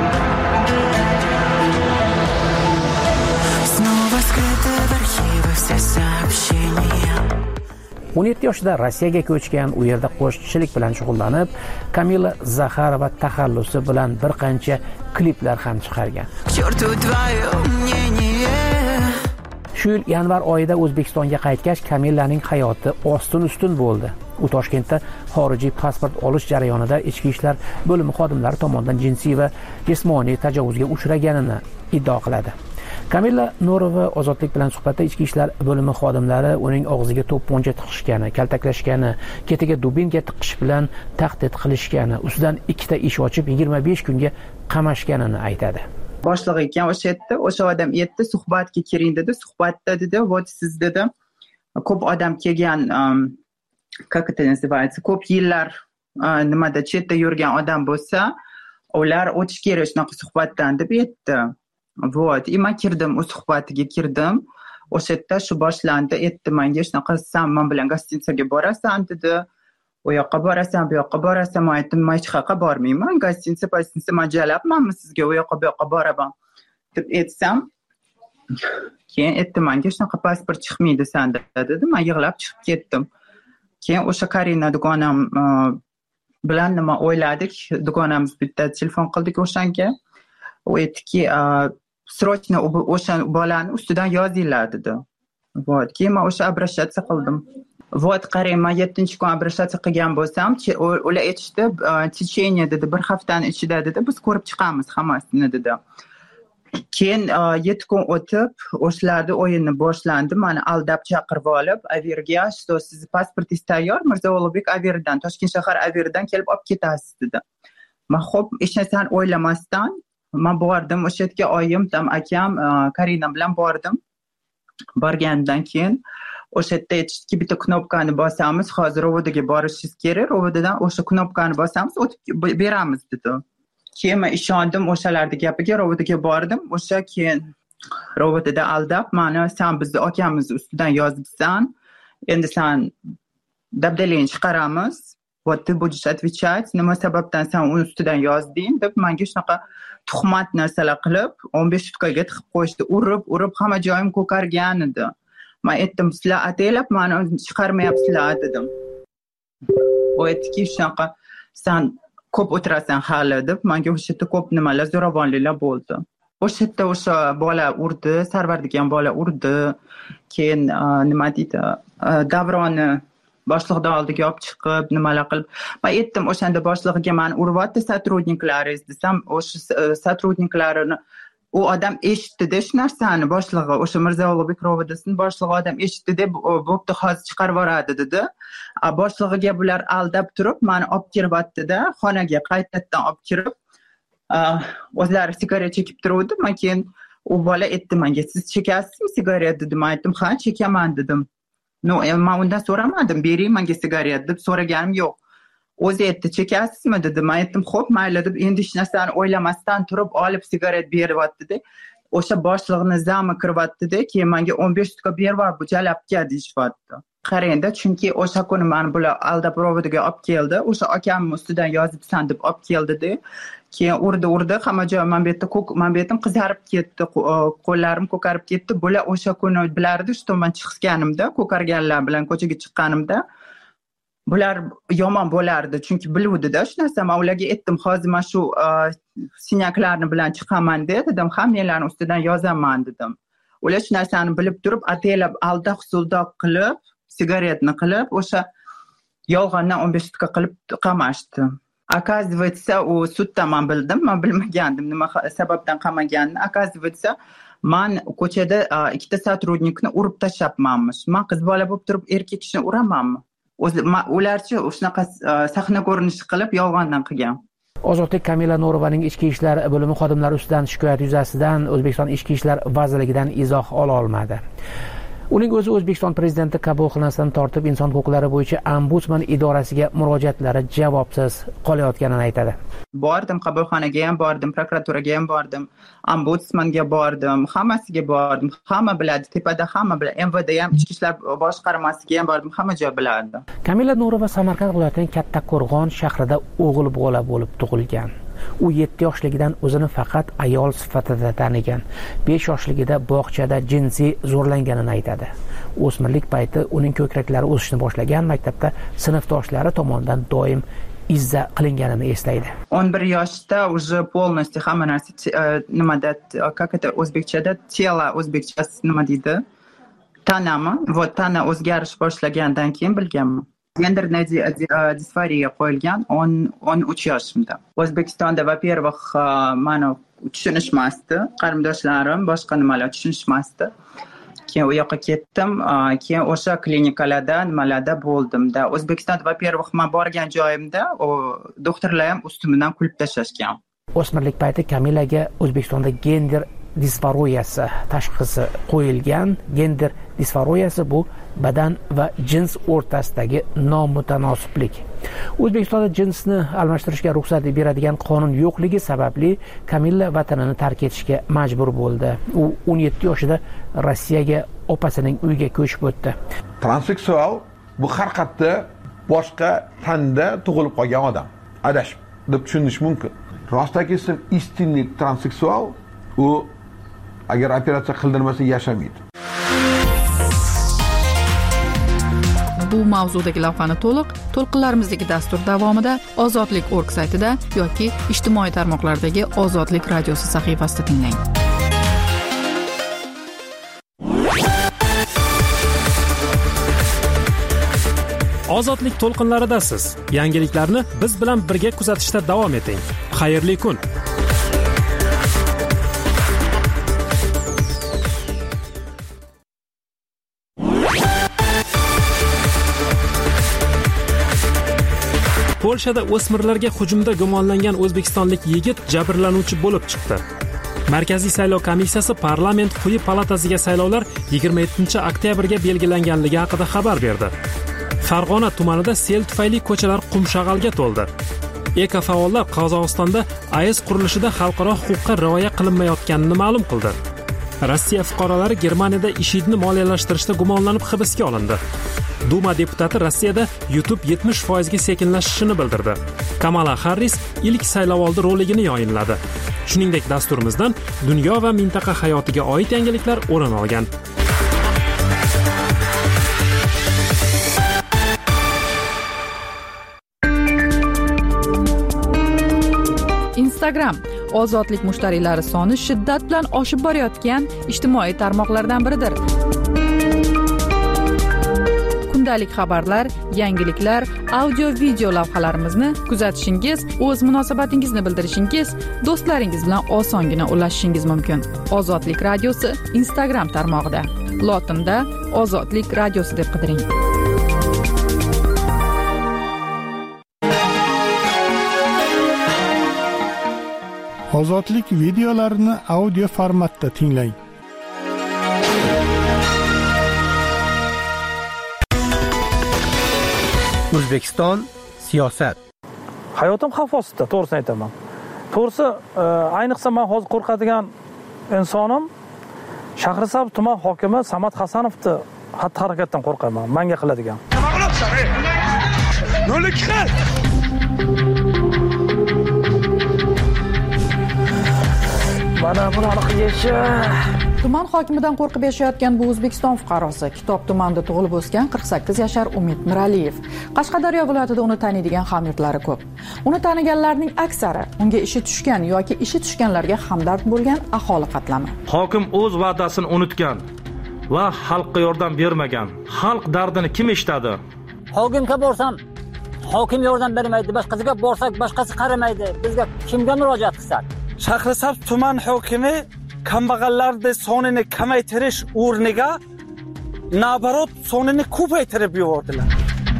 17 yoshida Rossiyaga ko'chgan, u yerda qo'shiqchilik bilan shug'ullanib, Kamila Zaxarova taxallusi bilan bir qancha kliplar ham chiqargan. Shu yil yanvar oyida O'zbekistonga qaytgach, Kamilaning hayoti ostin-ustun bo'ldi. U Toshkentda xorijiy pasport olish jarayonida ichki ishlar bo'limi xodimlari tomonidan jinsiy va jismoniy tajovuzga uchraganini iddao qiladi. Kamila Norova Ozodlik bilan suhbatda ichki ishlar bo'limi xodimlari uning og'ziga to'pponcha tiqishgani, kaltaklashgani, ketiga dubinka tiqish bilan tahdid qilishgani, ustidan 2 ta ish ochib 25 kunga qamashganini aytadi. Boshlig'i ekan o'sha yerda, o'sha odam yerda suhbatga kiring dedi. Suhbatda dedi, "Вот siz dedi, ko'p odam kelgan, как это называется, ko'p yillar nimada chetda yurgan odam bo'lsa, ular o'tish kerak shunaqa suhbatdan" deb aytdi. Вот, и men kirdim, u suhbatiga kirdim. O'sha yerda shu boshlandi, aytdi menga shunaqa, "Sen men bilan gostinitsaga borasan" dedi. "U yoqqa borasan, bu yoqqa borasan." Men aytdim, "Men hech qayerga bormayman. Gostinitsa mo'ljalabmanmi sizga, u yoqqa bu yoqqa boraman" deb aytsam, keyin aytdi menga, "Shunaqa pasport chiqmaydi senda" dedi. Men yig'lab chiqib ketdim. Keyin o'sha Karina dugonam bilan nima o'yladik, dugonamiz bitta telefon qildik o'shanga. U aytdiki, "Срочно o'sha bolani ustidan yozinglar" dedi. Вот, keyin men o'sha обращаться qildim. Вот, qarang, men 7-kun обращаться qilgan bo'lsam, ular aytishdi, tечение dedi, bir haftani ichida dedi, biz ko'rib chiqamiz hammasini dedi. Keyin 7 kun o'tib, o'shalarda o'yinni boshlandi. Meni aldab chaqirib olib, aviaga, "Что, siz pasportingiz tayyor? Mirzo Ulug'bek aviadan, Toshkent shahar aviadan kelib olib ketasiz" dedi. Men xo'p, hech narsani o'ylamasdan men bordim, o'sha yerga oyim, tam akam, Karina bilan bordim. Borgandan keyin o'sha yerda aytishdiki, bitta knopkani bosamiz, hozir rovodaga borishingiz kerak, rovodadan o'sha knopkani bosamiz, o'tib beramiz dedi. Keyin men ishondim o'shalarning gapiga, rovodaga bordim. O'sha keyin rovodada aldab, meni "Sen bizni akamiz ustidan yozibsan, endi sen dabdalangni chiqaramiz. Вот ты будешь отвечать, nima sababdan sen uni ustidan yozding" deb menga shunaqa tuhmat narsalar qilib, 15 sutkaga tiqib qo'yishdi. Urib hamma joyim ko'kargan edi. Men aytdim, "Sizlar ataylab meni chiqarmayapsizlar" dedim. U aytdiki, "Shunaqa sen ko'p o'tirasan hali" deb, menga o'sha yerda ko'p nimalar, zo'ravonliklar bo'ldi. O'sha yerda o'sha bola urdi, Sarvar degan bola urdi. Keyin nima deydi, Davronni boshliqdan oldiga olib chiqib, nimalar qilib. Men aytdim, o'shanda boshlig'iga "Meni uryapti sotrudniklaringiz" desam, o'sha sotrudniklarini u odam eshitdi-da shu narsani, boshlig'i, o'sha Mirzo Ulug'bek rovodasini boshlig'i odam eshitdi-da, "Bo'pti, hozir chiqarib yuboradi" dedi. Boshlig'iga bular aldab turib, meni olib kiryapti-da, xonaga qaytadan olib kirib, o'zlari sigaret chekib turuvdi. Men keyin u bola aytdi menga, "Siz chekasizmi sigaret?" dedi. Men aytdim, "Ha, chekaman" dedim. No, men undan so'ramadim, "Bering menga sigaret" deb so'raganim yo'q. O'zi aytdi, "Chekasizmi" dedi. Men aytdim, "Xo'p, mayli" deb, endi hech narsani o'ylamasdan turib olib sigaret beryapti-da. O'sha boshlig'ini zami kiryapti-da, keyin menga 15 sutka berib, "Bu jalabga" deyishyapti. Qarangda, chunki o'sha kuni meni bular aldab rovodaga olib keldi. O'sha akamning ustidan yozibsan deb olib keldi-da. Keyin urdi, hamma joy men betim qizarib ketdi, qo'llarim ko'karib ketdi. Bular o'sha kuni bilardi, shu men chiqganimda, ko'karganlar bilan ko'chaga chiqqanimda bular yomon bo'lardi, chunki biluvdi-da shu narsa. Men ularga aytdim, "Hozir men shu sinyaklarni bilan chiqaman" dedim, "Ha, menlarni ustidan yozaman" dedim. Ular shu narsani bilib turib, ataylab aldoq-suldoq qilib, sigaretni qilib, o'sha yolg'ondan 15 sutka qilib qamashdi. Оказывается, u sudda men bildim, men bilmagandim nima sababdan qamaganini. Оказывается, men ko'chada ikkita sotrudnikni urib tashlabmanmish. Men qiz bola bo'lib turib erkak kishini uramanmi? Ularchi shunaqa sahna ko'rinishi qilib yolg'ondan qilgan. Ozodlik Kamila No'rovaning ichki ishlar bo'limi xodimlari ustidan shikoyat yuzasidan O'zbekiston ichki ishlar vazirligidan izoh ola olmadi. Uning o'zi O'zbekiston prezidenti qabul qilinasidan tortib inson huquqlari bo'yicha ombudsman idorasiga murojaatlari javobsiz qolayotganini aytadi. Bordim, qabulxonaga ham bordim, prokuraturaga ham bordim, ombudsmanga bordim, hammasiga bordim. Hamma biladi, tepada hamma biladi. MVD ham, ichki ishlar boshqarmasiga ham bordim, hamma joy biladi. Kamila No'rova Samarqand viloyatining Kattaqo'rg'on shahrida o'g'il bola bo'lib tug'ilgan. U 7 yoshligidan o'zini faqat ayol sifatida tanigan. 5 yoshligida bog'chada jinsiy zo'rlanganini aytadi. O'smirlik payti uning ko'kraklari o'sishni boshlagan, maktabda sinfdoshlari tomonidan doim izza qilinganini eslaydi. 11 yoshda уже полностью hamma narsa nimada, как это o'zbekchada, tela o'zbekchasi nima deydi? Tanami, вот tana o'zgarish boshlagandan keyin bilganman. Genderная disforiya qo'yilgan 13 yoshimda. O'zbekistonda во-первых, meni tushunishmasdi, qarindoshlarim boshqa nimalar tushunishmasdi. Keyin u yoqqa ketdim, keyin o'sha klinikalarda nimalarda bo'ldimda. O'zbekistonda во-первых, men borgan joyimda doktorlar ham ustimdan kulib tashlashgan. O'smirlik payti Kamilaga O'zbekistonda gender disforiyasi tashxisi qo'yilgan. Gender disforiyasi bu badan va jins o'rtasidagi nomutanosiblik. O'zbekistonda jinsni almashtirishga ruxsat beradigan qonun yo'qligi sababli Kamila vatanini tark etishga majbur bo'ldi. U 17 yoshida Rossiyaga opasining uyiga ko'chib o'tdi. Transseksual bu har qayerda boshqa tanda tug'ilib qolgan odam. Adashib deb tushunish mumkin. Rostaki istinlik transseksual u agar operatsiya qildirmasa yashamaydi. Bu mavzudagi lavhani to'lqinlarimizdagi dastur davomida ozodlik.org saytida yoki ijtimoiy tarmoqlardagi Ozodlik radiosi sahifasida tinglang. Ozodlik to'lqinlaridasiz. Yangiliklarni biz bilan birga kuzatishda davom eting. Xayrli kun. Polshada o'smirlarga hujumda gumonlangan o'zbekistonlik yigit jabrlanuvchi bo'lib chiqdi. Markaziy saylov komissiyasi parlament quyi palatasiga saylovlar 27-oktyabrga belgilanganligi haqida xabar berdi. Farg'ona tumanida sel tufayli ko'chalar qumshag'alga to'ldi. Ekofaollar Qozog'istonda AES qurilishida xalqaro huquqqa rioya qilinmayotganini ma'lum qildi. Rossiya fuqarolari Germaniyada IShIDni moliyalashtirishda gumonlanib hibsga olindi. Duma deputati Rossiyada YouTube 70% ga sekinlashishini bildirdi. Kamala Harris ilk saylovoldi roligini yayinladi. Shuningdek, dasturimizdan dunyo va mintaqa hayotiga oid yangiliklar o'rin olgan. Instagram ozodlik mushtariylari soni shiddat bilan oshib borayotgan ijtimoiy tarmoqlardan biridir. Kundalik xabarlar, yangiliklar, audio-video lavhalarimizni kuzatishingiz, o'z munosabatingizni bildirishingiz, do'stlaringiz bilan osongina ulashishingiz mumkin. Ozodlik radiosi Instagram tarmog'ida. Lotinda Ozodlik radiosi deb qidiring. Ozodlik videolarini audio formatda tinglang. O'zbekiston siyosat. Hayotim xavf ostida, to'g'risini aytaman. To'g'risi, ayniqsa men hozir qo'rqadigan insonim Shahrisabz tuman hokimi Samad Hasanovni xatti-harakatdan qo'rqaman. Menga qiladigan. Mana bunaqa qilishi. Tuman hokimidan qo'rqib yashayotgan bu O'zbekiston fuqarosi Kitob tumanida tug'ilib o'sgan 48 yashar Umid Miraliyev. Qashqadaryo viloyatida uni taniydigan hamyurtlari ko'p. Uni taniganlarning aksari unga ishi tushgan yoki ishi tushganlarga hamdard bo'lgan aholi qatlami. Hokim o'z va'dasini unutgan va xalqqa yordam bermagan. Xalq dardini kim eshitadi? Hokimga borsam, hokim yordam bermaydi, boshqasiga borsak, boshqasi qaramaydi. Bizga kimga murojaat qilsak? Shahrisabz tuman hokimi kambag'allarning sonini kamaytirish o'rniga nabarot sonini ko'paytirib yubordilar.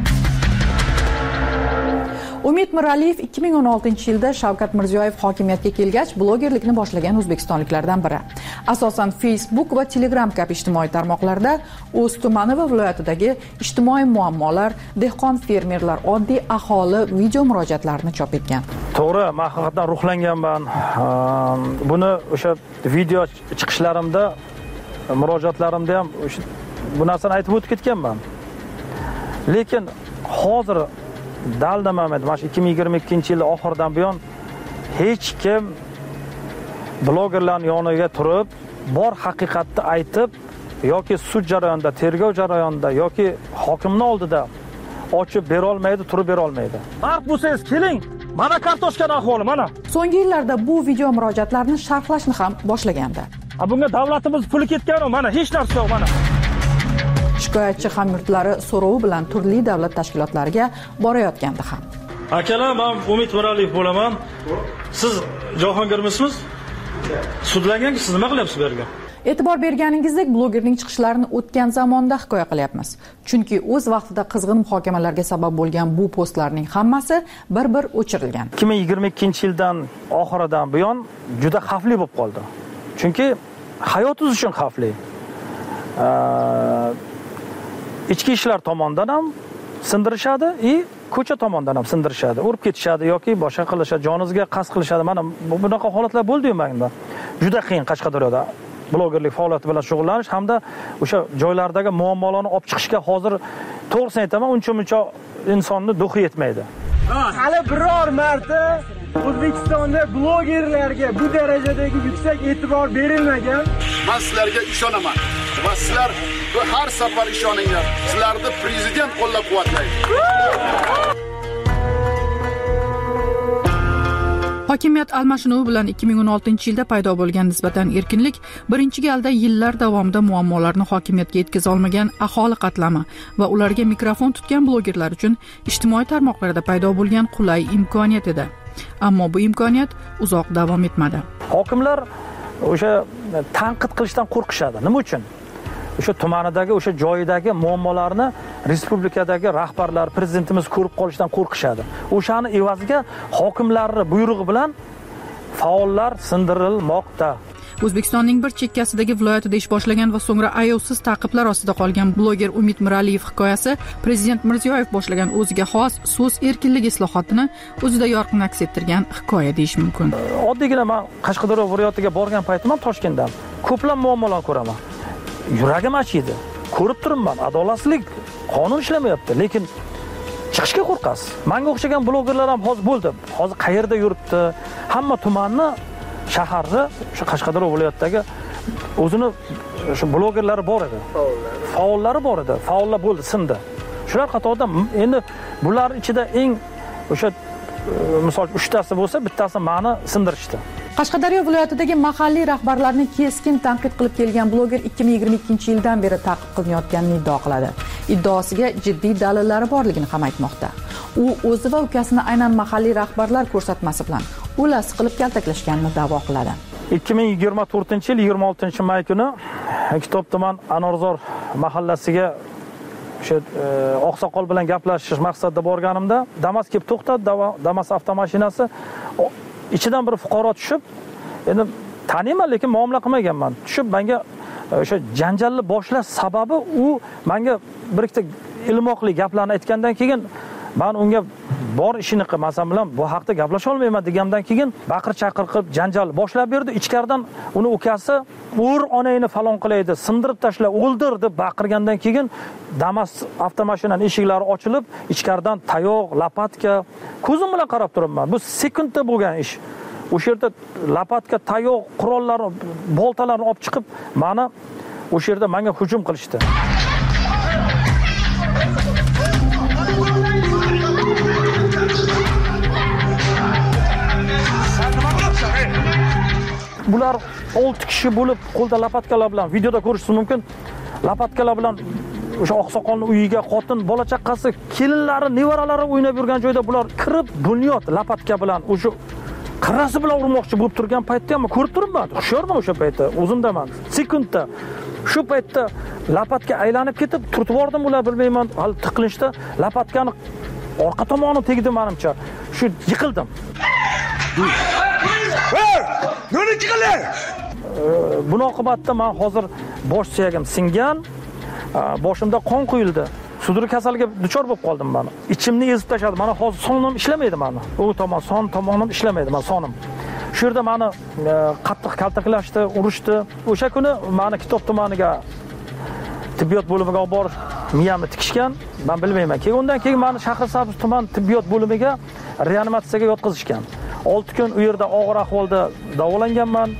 Umid Miraliyev 2016-yilda Shavkat Mirziyoyev hokimiyatga kelgach blogerlikni boshlagan o'zbekistonliklardan biri. Asosan Facebook va Telegram kabi ijtimoiy tarmoqlarda o'z tumani va viloyatidagi ijtimoiy muammolar, dehqon fermerlar, oddiy aholi video murojaatlarini chop etgan. To'g'ri, men haqiqatan ruhlanganman. Buni o'sha video chiqishlarimda, murojaatlarimda ham bu narsani aytib o'tib ketganman. Lekin hozir daldamaman, mana 2022-yil oxiridan buyon hech kim blogerlarning yoniga turib, bor haqiqatni aytib yoki sud jarayonida, tergov jarayonida yoki hokimning oldida ochib bera olmaydi, turib bera olmaydi. Farq bo'lsangiz keling, mana kartoshkani ahvoli mana. So'nggi yillarda bu video murojaatlarni sharhlashni ham boshlagandi. Bunga davlatimiz puli ketgan-ku, mana hech narsa yo'q mana. Shikoyatchi hamyurtlari so'rovi bilan turli davlat tashkilotlariga borayotgandi ham. Akalar, men Umid Miraliyev bo'laman. Siz Jahongirmisiniz? Sudlanganki, siz nima qilyapsiz bu yerga? E'tibor berganingizdek, blogerning chiqishlarini o'tgan zamonda hikoya qilyapmiz. Chunki o'z vaqtida qizg'in muhokamalarga sabab bo'lgan bu postlarning hammasi bir-bir o'chirilgan. 2022-yildan oxiridan buyon juda xavfli bo'lib qoldi. Chunki hayotingiz uchun xavfli. Ichki ishlar tomonidan ham sindirishadi, ko'cha tomonidan ham sindirishadi, urib ketishadi yoki boshqa qilishadi, joningizga qasd qilishadi. Mana bunaqa holatlar bo'ldi-yu menda. Juda qiyin Qashqadaryoda blogerlik faoliyati bilan shug'ullanish hamda o'sha joylardagi muammolarni olib chiqishga hozir to'g'risini aytaman, uncha insonni duxi yetmaydi. Hali biror marta O'zbekistonda blogerlarga bu darajadagi yuksak e'tibor berilmagan. Men sizlarga ishonaman va sizlar har safar ishoninglar. Sizlarni prezident qo'llab-quvvatlaydi. Hokimiyat almashinuvi bilan 2016-yilda paydo bo'lgan nisbatan erkinlik birinchi galda yillar davomida muammolarni hokimiyatga yetkaza olmagan aholi qatlami va ularga mikrofon tutgan blogerlar uchun ijtimoiy tarmoqlarda paydo bo'lgan qulay imkoniyat edi. Ammo bu imkoniyat uzoq davom etmadi. Hokimlar o'sha tanqid qilishdan qo'rqishadi. Nima uchun? O'sha tumanidagi, o'sha joyidagi muammolarni respublikadagi rahbarlar, prezidentimiz ko'rib qolishdan qo'rqishadi. O'shani evaziga hokimlarning buyrug'i bilan faollar sindirilmoqda. O'zbekistonning bir chekkasidagi viloyatida ish boshlagan va so'ngra ayovsiz ta'qiblar ostida qolgan bloger Umid Miraliyev hikoyasi Prezident Mirziyoyev boshlagan o'ziga xos so'z erkinligi islohotini o'zida yorqin aks ettirgan hikoya deyish mumkin. Oddiygina men Qashqadaryo viloyatiga borgan paytimda Toshkentdan ko'plab muammolar ko'raman. Yuragim achiydi. Ko'rib turibman, adolatsizlik, qonun ishlamayapti, lekin chiqishga qo'rqasiz. Menga o'xshagan blogerlar ham hozir bo'ldi. Hozir qayerda yuribdi? Hamma tumanni, shaharni, o'sha Qashqadaryo viloyatidagi o'zini o'sha blogerlari bor edi. Faollari bor edi. Faollar bo'ldi, sindi. Shular qatorida endi bular ichida eng o'sha misol 3 tasi bo'lsa, bittasi meni sindirishdi. Qashqadaryo viloyatidagi mahalliy rahbarlarni keskin tanqid qilib kelgan bloger 2022-yildan beri ta'qib qilinayotganini iddao qiladi. Iddaosiga jiddiy dalillari borligini ham aytmoqda. U o'zi va ukasini aynan mahalliy rahbarlar ko'rsatmasi bilan o'lasi qilib kaltaklashganini da'vo qiladi. 2024-yil 26-may kuni Kitob tuman Anorzor mahallasiga o'sha oqsoqol bilan gaplashish maqsadida borganimda Damas kelib to'xtadi. Damas avtomashinasi ichidan bir fuqaro tushib, endi taniyman, lekin muomala qilmaganman. Tushib menga o'sha janjalni boshlash sababi u menga bir ikkita ilmoqli gaplarni aytgandan keyin men unga bor ishini qilmasam bilan bu haqda gaplasha olmayman degandan keyin baqir-chaqir qilib janjal boshlab berdi. Ichkaridan uni ukasi "Ur onangni falon qilaydi, sindirib tashla, o'ldir" deb baqirgandan keyin Damas avtomashinaning eshiklari ochilib, ichkaridan tayoq, lapatka, ko'zim bilan qarab turibman. Bu sekundda bo'lgan ish. O'sha yerda lapatka, tayoq, qurollarni, boltalarni olib chiqib, meni o'sha yerda menga hujum qilishdi. Bular 6 kishi bo'lib qo'lda lapatkalar bilan videoda ko'rishingiz mumkin. Lapatkalar bilan o'sha oqsoqolning uyiga xotin, bola chaqasi, kelinlari, nevaralari o'ynab yurgan joyda bular kirib, bunyod lapatka bilan o'sha qirrasi bilan urmoqchi bo'lib turgan paytda ham ko'rib turibman. Hushyorman o'sha paytda, o'zimdaman. Sekundda shu paytda lapatka aylanib ketib, turtvordim ular bilmayman, hali tiqilishda lapatkani orqa tomoni tegdi menimcha. Shu yiqildim. Buni oqibatda men hozir bosh suyagim singan, boshimda qon quyildi. Sudur kasaliga duchor bo'lib qoldim men. Ichimni ezib tashladi. Mana hozir sonim ishlamaydi meni. U tomon son tomonim ishlamaydi, men sonim. Shu yerda meni qattiq kaltaklashdi, urishdi. O'sha kuni meni Kitob tumaniga tibbiyot bo'limiga olib borib miyamni tikishgan. Men bilmayman. Undan keyin meni Shahrisabz tuman tibbiyot bo'limiga reanimatsiyaga yotqizishgan. 6 kun u yerda og'ir ahvolda davolanganman.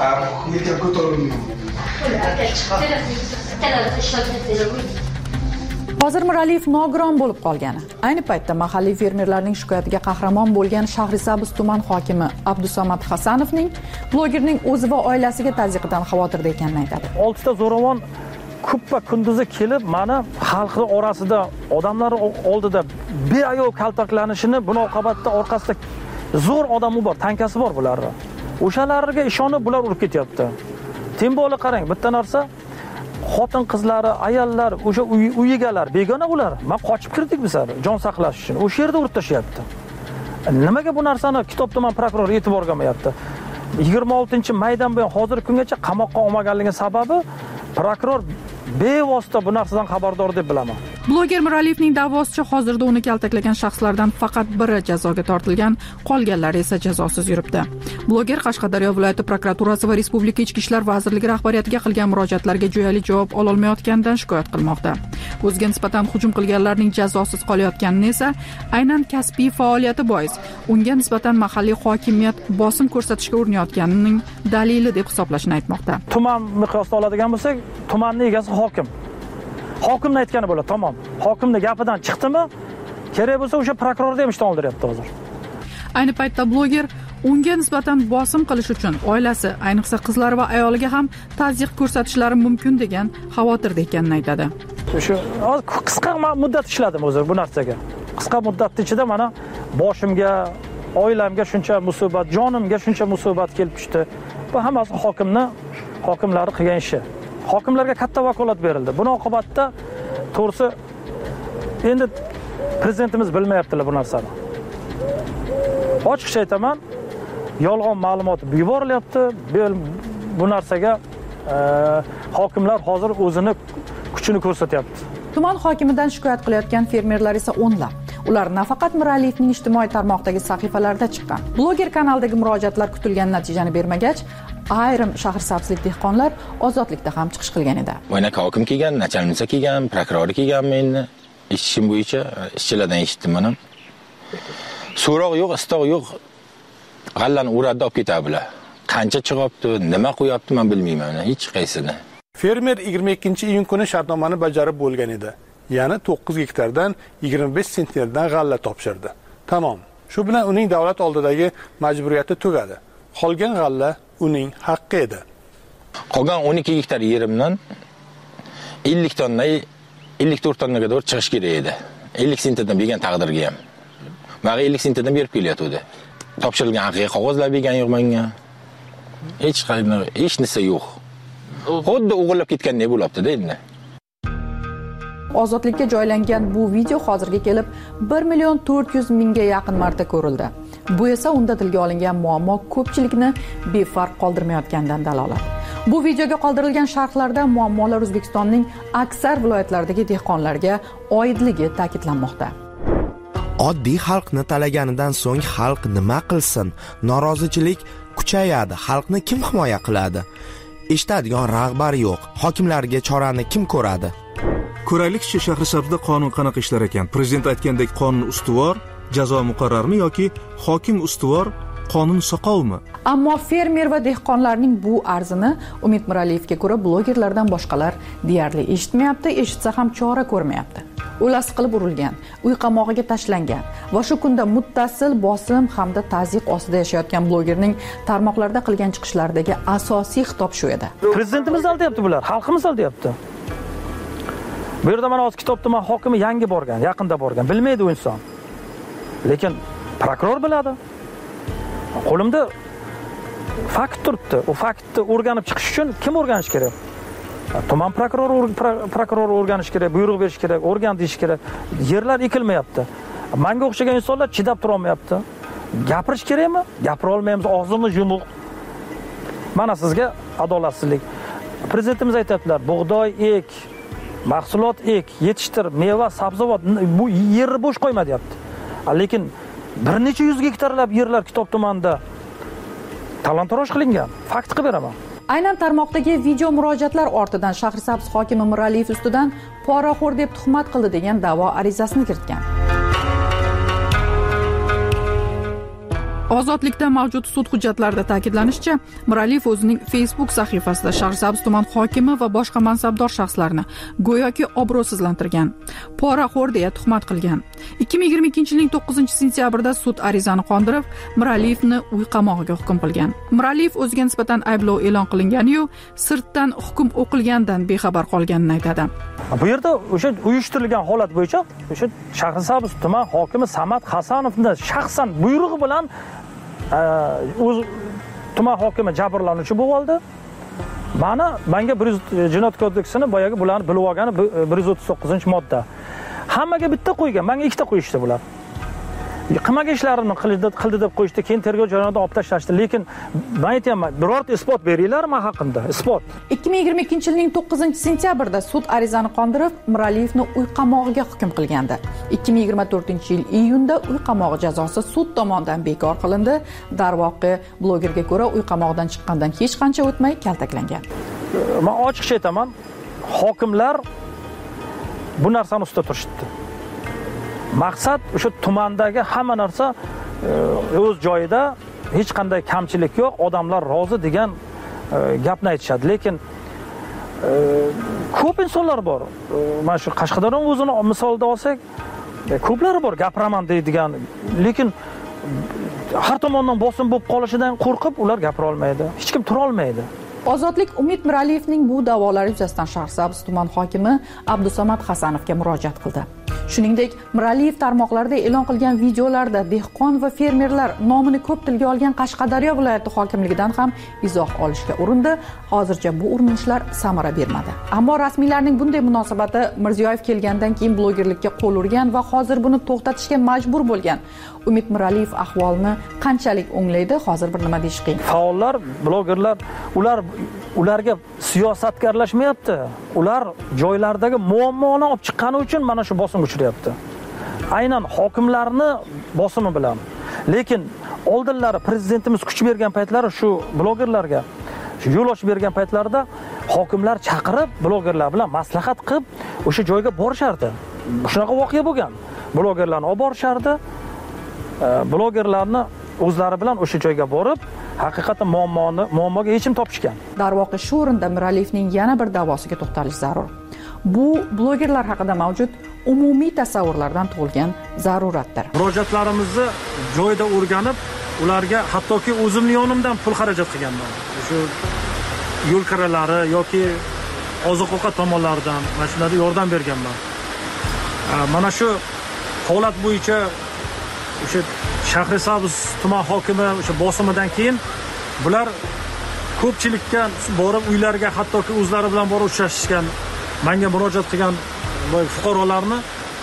Hozir Miraliyev nogiron bo'lib qolgani. Ayni paytda mahalliy fermerlarning shikoyatiga qahramon bo'lgan Shahrisabz tuman hokimi Abdusamad Hasanovning blogerning o'zi va oilasiga tazyiqidan xavotirda ekanini aytadi. 6 ta zo'ravon kuppa kunduzi kelib, meni xalqning orasida, odamlar oldida beayov kaltaklanishini, buni oqibatda orqasida zo'r odami bor, tankasi bor bularning. O'shalarga ishonib bular urib ketyapti. Temboli qarang, bitta narsa, xotin qizlari, ayollar, o'sha uy egalari, begona ular. Men qochib kirdik bizlar, jon saqlash uchun. O'sha yerda urib tashyapti. Nimaga bu narsani Kitob tuman prokurori e'tiborga olmayapti? 26-maydan buyon hozirgi kungacha qamoqqa olmaganligi sababi prokuror bevosita bu narsadan xabardor deb bilaman. Bloger Miraliyevning da'vosicha hozirda uni kaltaklagan shaxslardan faqat biri jazoga tortilgan, qolganlari esa jazosiz yuribdi. Bloger Qashqadaryo viloyati prokuraturasi va Respublika Ichki ishlar vazirligi rahbariyatiga qilgan murojaatlarga jo'yali javob ola olmayotganidan shikoyat qilmoqda. O'ziga nisbatan hujum qilganlarning jazosiz qolayotganini esa aynan kasbiy faoliyati bois unga nisbatan mahalliy hokimiyat bosim ko'rsatishga urinayotganining dalili deb hisoblashini aytmoqda. Tuman miqyosida oladigan bo'lsak, tumanning egasi hokim. Hokimni aytgani bo'ladi, tamom. Hokimning gapidan chiqdimi, kerak bo'lsa o'sha prokurorni ham ishdan oldiryapti hozir. Ayni paytda bloger unga nisbatan bosim qilish uchun oilasi, ayniqsa qizlari va ayoliga ham tazyiq ko'rsatishlari mumkin degan xavotirda ekanini aytadi. Shu qisqa muddat ishladim o'zi bu narsaga. Qisqa muddat ichida mana boshimga, oilamga shuncha musibat, jonimga shuncha musibat kelib tushdi. Bu hammasi hokimlarning qilgan ishi. Hokimlarga katta vakolat berildi. Buning oqibatida to'g'risi endi prezidentimiz bilmayaptilar bu narsani. Ochiqcha aytaman, yolg'on ma'lumot yuborilyapti. Bu narsaga hokimlar hozir o'zini kuchini ko'rsatyapti. Tuman hokimidan shikoyat qilayotgan fermerlar esa o'nlab. Ular nafaqat Miraliyevning ijtimoiy tarmoqdagi sahifalarida chiqqan. Bloger kanaldagi murojaatlar kutilgan natijani bermagach, ayrim shahrsabzlik dehqonlar ozodlikda ham chiqish qilgan edi. O'ynaka hokim kelgan, nachalnica kelgan, prokuror kelgan meni eshitishim bo'yicha ishchilardan eshitdim mana. So'roq yo'q, istoq yo'q. G'allani o'radda olib ketadilar. Qancha chiqyapti, nima qo'yapti men bilmayman, hech qaysini. Fermer 22-iyun kuni shartnomani bajarib bo'lgan edi. Ya'ni 9 gektardan 25 sentnerdan g'alla topshirdi. Tamom. Shu bilan uning davlat oldidagi majburiyati tugadi. Qolgan g'alla uning haqqi edi. Qolgan 12 gektar yerimdan 50 tonna 54 tonnaga doğru chiqish kerak edi. 50 sentnerdan bergan taqdirga ham. Menga 50 sentnerdan berib kelyapti. Topshirilgan haqiqiy qog'ozlar bergan yo'q menga. Hech narsa yo'q. Xuddi o'g'irlab ketgandek bo'libdi-da endi. Ozodlikka joylangan bu video hozirga kelib 1.400.000 ga yaqin marta ko'rildi. Bu esa unda tilga olingan muammo ko'pchilikni befarq qoldirmayotganidan dalolat. Bu videoga qoldirilgan sharhlarda muammolar O'zbekistonning aksar viloyatlaridagi dehqonlarga oidligi ta'kidlanmoqda. Oddiy xalqni talaganidan so'ng xalq nima qilsin? Norozichilik kuchayadi. Xalqni kim himoya qiladi? Eshitadigan rahbar yo'q. Hokimlarga chorani kim ko'radi? Ko'raylikchi Shahrisabzda qonun qanaqa ishlar ekan? Prezident aytgandek qonun ustuvor, jazo muqarrarmi yoki hokim ustuvor, qonun soqovmi? Ammo fermer va dehqonlarning bu arzini Umid Miraliyevga ko'ra blogerlardan boshqalar deyarli eshitmayapti, eshitsa ham chora ko'rmayapti. O'lasi qilib urilgan, uy qamog'iga tashlangan va shu kunda muttasil bosim hamda tazyiq ostida yashayotgan blogerning tarmoqlarda qilgan chiqishlaridagi asosiy xitob shu edi. Prezidentimiz aldayapti bular, xalqimiz aldayapti. Bu yerda mana hozir kitobda men hokimi yangi borgan, yaqinda borgan, bilmaydi u inson. Lekin prokuror biladi. Qo'limda fakt turibdi. U faktni o'rganib chiqish uchun kim o'rganish kerak? Tuman prokurori o'rganish kerak, buyruq berish kerak, o'rgan deyish kerak. Yerlar ekilmayapti. Menga o'xshagan insonlar chidab tura olmayapti. Gapirish kerakmi? Gapira olmaymiz, og'zimiz yumuq. Mana sizga adolatsizlik. Prezidentimiz aytadilar, bug'doy ek, mahsulot ek, yetishtir, meva, sabzavot, bu yerni bo'sh qo'yma deyapti. Lekin bir necha yuz gektarlab yerlar Kitob tumanida talon-taroj qilingan. Fakt qilib beraman. Aynan tarmoqdagi video murojaatlar ortidan Shahrisabz hokimi Miraliyev ustidan poraxo'r deb tuhmat qildi degan da'vo arizasini kiritgan. Ozodlikda mavjud sud hujjatlarida ta'kidlanishicha, Miraliyev o'zining Facebook sahifasida Shahrisabz tuman hokimi va boshqa mansabdor shaxslarni go'yoki obro'sizlantirgan, poraxo'r deya tuhmat qilgan. 2022-yilning 9-sentyabrda sud arizani qondirib, Miraliyevni uy qamog'iga hukm qilgan. Miraliyev o'ziga nisbatan ayblov e'lon qilingan-yu, sirtdan hukm o'qilgandan bexabar qolganini aytadi. Bu yerda o'sha uyushtirilgan holat bo'yicha o'sha Shahrisabz tuman hokimi Samad Hasanovning shaxsan buyrug'i bilan o'z tuman hokimi jabrlanuvchi bo'ldi. Menga Jinoyat kodeksining boyagi bularni bilib olgani 139-modda. Hammaga bitta qo'ygan, menga ikkita qo'yishdi bular. Qilmagan ishlarimni qildi deb qo'yishdi, keyin tergov jarayonida olib tashlashdi. Lekin men aytayman, birorta isbot beringlar men haqimda, isbot. 2022-yilning 9-sentyabrda sud arizani qondirib, Miraliyevni uy qamog'iga hukm qilgandi. 2024-yil iyunda uy qamog'i jazosi sud tomonidan bekor qilindi. Darvoqe, blogerga ko'ra uy qamog'idan chiqqandan hech qancha o'tmay kaltaklangan. Men ochiqcha aytaman, hokimlar bu narsani ustida turishdi. Maqsad o'sha tumandagi hamma narsa o'z joyida, hech qanday kamchilik yo'q, odamlar rozi degan gapni aytishadi. Lekin ko'p insonlar bor. Mana shu Qashqadaryo o'zini misolda olsak, ko'plari bor gapiraman deydigan, lekin har tomondan bosim bo'lib qolishidan qo'rqib ular gapira olmaydi, hech kim tura olmaydi. Ozodlik Umid Miraliyevning bu da'volari yuzasidan Shahrisabz tuman hokimi Abdusamad Hasanovga murojaat qildi. Shuningdek, Miraliyev tarmoqlarida e'lon qilgan videolarda dehqon va fermerlar nomini ko'p tilga olgan Qashqadaryo viloyati hokimligidan ham izoh olishga urindi. Hozircha bu urinishlar samara bermadi. Ammo rasmiylarning bunday munosabati Mirziyoyev kelgandan keyin blogerlikka qo'l urgan va hozir buni to'xtatishga majbur bo'lgan Umid Miraliyev ahvolni qanchalik o'nglaydi, hozir bir nima deyish qiyin. Faollar, blogerlar, ularga siyosatga aralashmayapti. Ular joylardagi muammoni olib chiqqani uchun mana shu bosim uchrayapti. Aynan hokimlarni bosimi bilan. Lekin oldinlari prezidentimiz kuch bergan paytlari shu blogerlarga yo'l ochib bergan paytlarida hokimlar chaqirib, blogerlar bilan maslahat qilib o'sha joyga borishardi. Shunaqa voqea bo'lgan. Blogerlarni olib borishardi. Blogerlarni o'zlari bilan o'sha joyga borib, haqiqatan muammoga yechim topishgan. Darvoqe shu o'rinda Miraliyevning yana bir da'vosiga to'xtalish zarur. Bu blogerlar haqida mavjud umumiy tasavvurlardan tug'ilgan zaruratdir. Murojaatlarimizni joyida o'rganib, ularga hattoki o'zimning yonimdan pul xarajat qilganman. Shu yo'l kiralari yoki oziq-ovqat tomonlaridan mana shularga yordam berganman. Mana shu holat bo'yicha o'sha Shahrisabz tuman hokimi o'sha bosimidan keyin bular ko'pchilikka borib uylariga hattoki o'zlari bilan borib uchrashishgan, menga murojaat qilgan fuqarolarni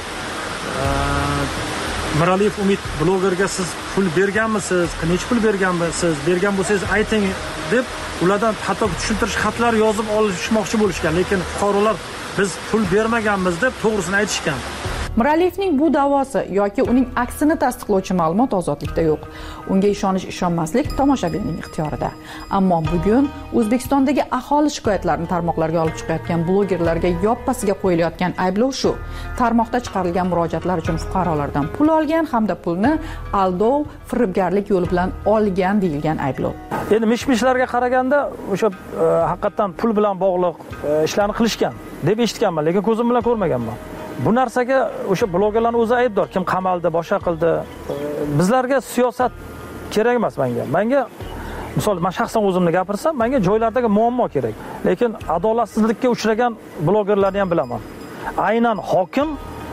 Miraliyev Umid blogerga siz pul berganmisiz, necha pul berganmisiz, bergan bo'lsangiz ayting deb ulardan hatto tushuntirish xatlar yozib olishmoqchi bo'lishgan, lekin fuqarolar biz pul bermaganmiz deb to'g'risini aytishgan. Miraliyevning bu da'vosi yoki uning aksini tasdiqlovchi ma'lumot ozodlikda yo'q. Unga ishonish-ishonmaslik tomoshabinning ixtiyorida. Ammo bugun O'zbekistondagi aholi shikoyatlarini tarmoqlarga olib chiqayotgan blogerlarga yoppasiga qo'yilayotgan ayblov shu: tarmoqda chiqarilgan murojaatlar uchun fuqarolardan pul olgan hamda pulni aldov, firibgarlik yo'li bilan olgan deyilgan ayblov. Endi mish-mishlarga qaraganda o'sha haqiqatan pul bilan bog'liq ishlarni qilishgan deb eshitganman, lekin ko'zim bilan ko'rmaganman. Bu narsaga o'sha blogerlarning o'zi aybdor. Kim qamaldi, boshqa qildi. Bizlarga siyosat kerak emas menga. Menga misol men shaxsan o'zimni gapirsam, menga joylardagi muammo kerak. Lekin adolatsizlikka uchragan blogerlarni ham bilaman. Aynan hokim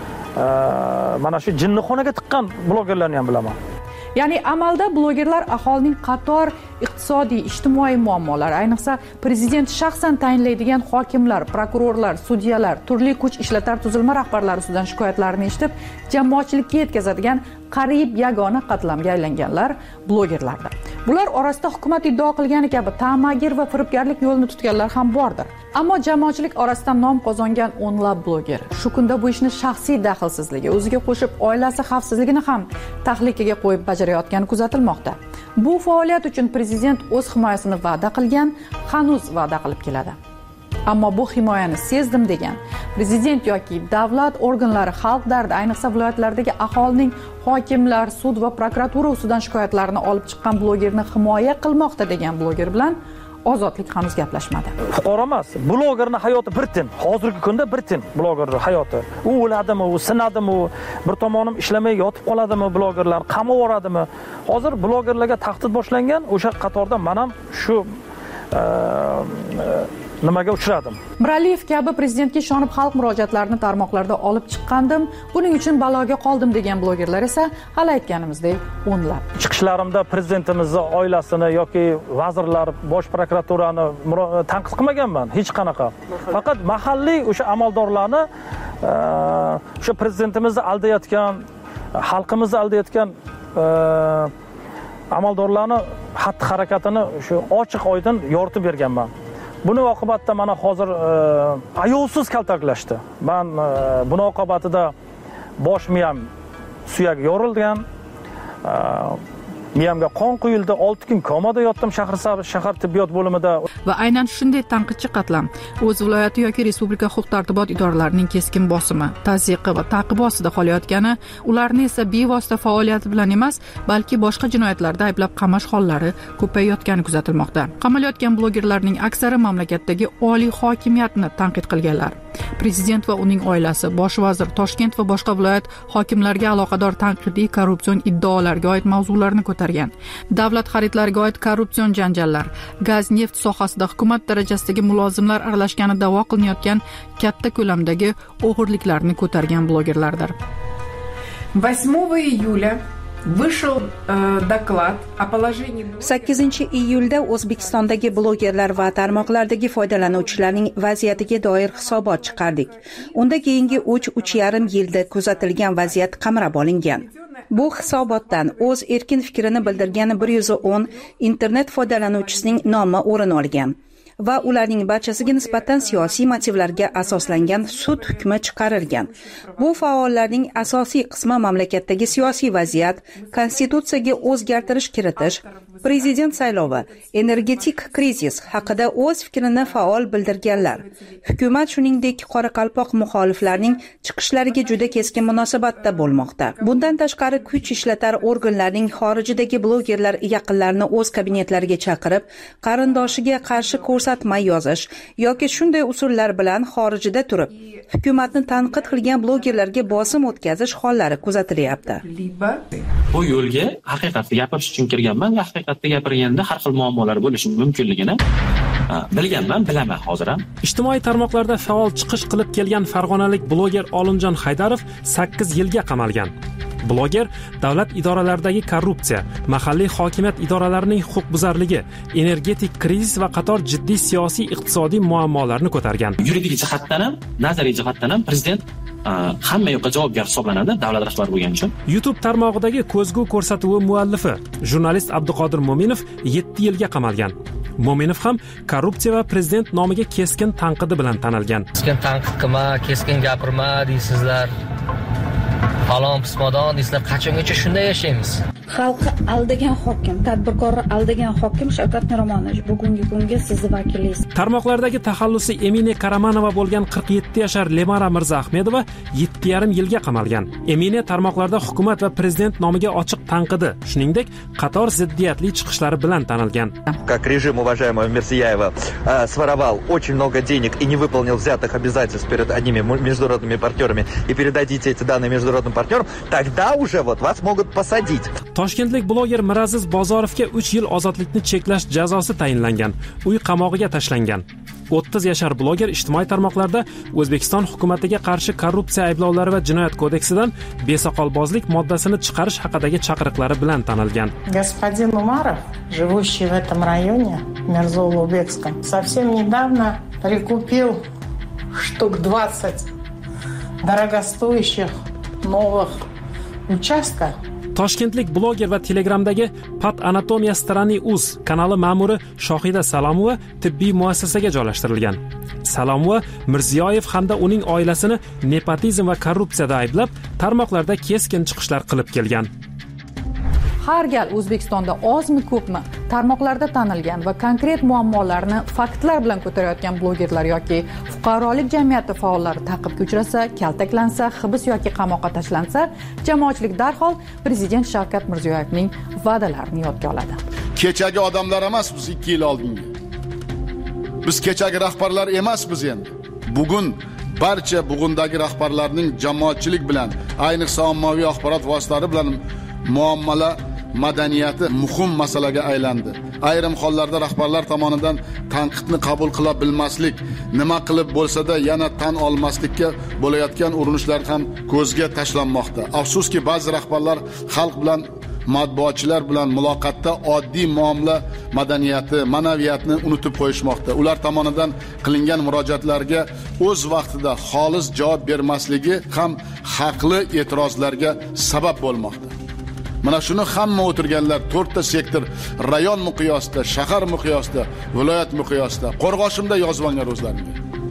mana shu jinnixonaga tiqqan blogerlarni ham bilaman. Ya'ni amalda blogerlar aholining qator iqtisodiy, ijtimoiy muammolari, ayniqsa prezident shaxsan tayinlaydigan hokimlar, prokurorlar, sudyalar, turli kuch ishlatar tuzilma rahbarlari ustidan shikoyatlarini eshitib, jamoatchilikka yetkazadigan qariyb yagona qatlamga aylanganlar blogerlardir. Bular orasida hukumat iddao qilgani kabi ta'magir va firibgarlik yo'lini tutganlar ham bordir. Ammo jamoatchilik orasida nom qozongan o'nlab bloger shu kunda bu ishni shaxsiy daxlsizligi, o'ziga qo'shib oilasi xavfsizligini ham tahlikaga qo'yib bajarayotgani kuzatilmoqda. Bu faoliyat uchun prezident o'z himoyasini va'da qilgan, hanuz va'da qilib keladi. Ammo bu himoyani sezdim degan prezident yoki davlat organlari xalq dardi, ayniqsa viloyatlardagi aholining hokimlar, sud va prokuratura ustidan shikoyatlarini olib chiqqan blogerni himoya qilmoqda degan bloger bilan ozodlik hanuz gaplashmadi. Fuqaro emas, blogerning hayoti bir tin. Hozirgi kunda bir tin blogerning hayoti. U o'ladimi, u sinadimi, bir tomonim ishlamay yotib qoladimi, blogerlar qamab yuradimi? Hozir blogerlarga tahdid boshlangan, o'sha qatorda men ham shu nimaga uchradim. Miraliyev kabi prezidentga ishonib xalq murojaatlarini tarmoqlarda olib chiqqandim, buning uchun baloga qoldim degan blogerlar esa hali aytganimizdek o'nlab. Chiqishlarimda prezidentimizni oilasini yoki vazirlar, bosh prokuraturani tanqid qilmaganman, hech qanaqa. Faqat mahalliy o'sha amaldorlarni o'sha prezidentimizni aldayotgan, xalqimizni aldayotgan amaldorlarni xatti-harakatini shu ochiq-oydin yoritib berganman. Buni oqibatda mana hozir ayovsiz kaltaklashdi. Men buni oqibatida bosh miyam suyak yorilgan, miyamga qon quyildi, 6 kun komada yotdim Shahrisabz shahar tibbiyot bo'limida. Va aynan shunday tanqidchi qatlam o'z viloyati yoki respublika huquq-tartibot idoralarining keskin bosimi, tazyiqi va ta'qibi ostida qolayotgani, ularni esa bevosita faoliyati bilan emas, balki boshqa jinoyatlarda ayblab qamash hollari ko'payayotgani kuzatilmoqda. Qamalayotgan blogerlarning aksari mamlakatdagi oliy hokimiyatni tanqid qilganlar. Prezident va uning oilasi, bosh vazir, Toshkent va boshqa viloyat hokimlariga aloqador tanqidiy korrupsion iddaolarga oid mavzularni ko'targan. Davlat xaridlariga oid korrupsion janjallar, gaz, neft sohasida hukumat darajasidagi mulozimlar aralashgani da'vo qilinayotgan katta ko'lamdagi o'g'irliklarni ko'targan blogerlardir. 8 июля Вышел доклад о положении 8-iyulda O'zbekistondagi blogerlar va tarmoqlardagi foydalanuvchilarning vaziyatiga doir hisobot chiqardik. Unda keyingi 3-3,5 yilda kuzatilgan vaziyat qamrab olingan. Bu hisobotdan o'z erkin fikrini bildirgan 110 internet foydalanuvchisining nomi o'rin olgan va ularning barchasiga nisbatan siyosiy motivlarga asoslangan sud hukmi chiqarilgan. Bu faollarning asosiy qismi mamlakatdagi siyosiy vaziyat, konstitutsiyaga o'zgartirish kiritish, prezident saylovi, energetik krizis haqida o'z fikrini faol bildirganlar. Hukumat shuningdek Qoraqalpoq muxoliflarining chiqishlariga juda keskin munosabatda bo'lmoqda. Bundan tashqari kuch ishlatar organlarning xorijdagi blogerlar yaqinlarini o'z kabinetlariga chaqirib, qarindoshiga qarshi ko'rsatma yozish yoki shunday usullar bilan xorijda turib hukumatni tanqid qilgan blogerlarga bosim o'tkazish hollari kuzatilyapti. Bu yo'lga haqiqatni gapirish uchun kirganman va haqiqatni gapirganda har xil muammolar bo'lishi mumkinligini bilganman, bilaman hozir ham. Ijtimoiy tarmoqlarda faol chiqish qilib kelgan farg'onalik bloger Olimjon Haydarov 8 yilga qamalgan. Bloger davlat idoralaridagi korrupsiya, mahalliy hokimiyat idoralarining huquqbuzarligi, energetik krizis va qator jiddiy siyosiy iqtisodiy muammolarni ko'targan. Yuridik jihatdan ham, nazariy jihatdan ham prezident hamma yoqqa javobgar hisoblanadi davlat rahbari bo'lgani uchun. YouTube tarmog'idagi ko'zgu ko'rsatuvi muallifi, jurnalist Abduqodir Mo'minov 7 yilga qamalgan. Mo'minov ham korrupsiya va prezident nomiga keskin tanqidi bilan tanilgan. Keskin tanqid qilma, keskin gapirma deysizlar. Falon pismodon deysizlar, qachongacha shunday yashaymiz? Xalqi aldagan hokim, tadbirkorni aldagan hokim Shavkat Miromonovich bugungi kunga sizni vakilingiz. Tarmoqlardagi taxallusi Emine Karamanova bo'lgan 47 yashar Lemara Mirzaahmedova 7,5 yilga qamalgan. Emine tarmoqlarda hukumat va prezident nomiga ochiq tanqidi, shuningdek, qator ziddiyatli chiqishlari bilan tanilgan. Как режим уважаемого Мирзияева своровал очень много денег и не выполнил взятых обязательств перед одними международными партнерами и передадите эти данные международным партнерам, тогда уже вот вас могут посадить. Toshkentlik bloger Miraziz Bozorovga 3 yil ozodlikni cheklash jazosi tayinlangan. Uy qamog'iga tashlangan. 30 yashar bloger ijtimoiy tarmoqlarda O'zbekiston hukumatiga qarshi korrupsiya ayblovlari va jinoyat kodeksidan besoqolbozlik moddasini chiqarish haqidagi chaqiriqlari bilan tanilgan. Господин Умаров, живущий в этом районе, Мирзоулубекском, совсем недавно прикупил штук 20 дорогостоящих новых участков. Toshkentlik bloger va Telegramdagi Pat Anatomiya Strani Uz kanali ma'muri Shohida Salomova tibbiy muassasaga joylashtirilgan. Salomova Mirziyoyev hamda uning oilasini nepotizm va korrupsiyada ayblab, tarmoqlarda keskin chiqishlar qilib kelgan. Har gal O'zbekistonda ozmi ko'pmi tarmoqlarda tanilgan va konkret muammolarni faktlar bilan ko'tarayotgan blogerlar yoki fuqarolik jamiyati faollari ta'qibga uchrasa, kaltaklansa, hibs yoki qamoqqa tashlansa, jamoatchilik darhol prezident Shavkat Mirziyoyevning va'dalarini yodga oladi. Kechagi odamlar emas biz 2 yil oldingi. Biz kechagi rahbarlar emas biz endi. Bugun barcha bugundagi rahbarlarning jamoatchilik bilan, ayniqsa ommaviy axborot vositalari bilan muomala madaniyati muhim masalaga aylandi. Ayrim hollarda rahbarlar tomonidan tanqidni qabul qila bilmaslik, nima qilib bo'lsa-da yana tan olmaslikka bo'layotgan urinishlar ham ko'zga tashlanmoqda. Afsuski ba'zi rahbarlar xalq bilan, matbuotchilar bilan muloqotda oddiy muomala madaniyati, ma'naviyatni unutib qo'yishmoqda. Ular tomonidan qilingan murojaatlarga o'z vaqtida xolis javob bermasligi ham haqli e'tirozlarga sabab bo'lmoqda. Mana shuni hamma o'tirganlar 4 ta sektor, rayon miqyosida, shahar miqyosida, viloyat miqyosida, Qo'rg'oshimda yozib olgan o'zlaringiz.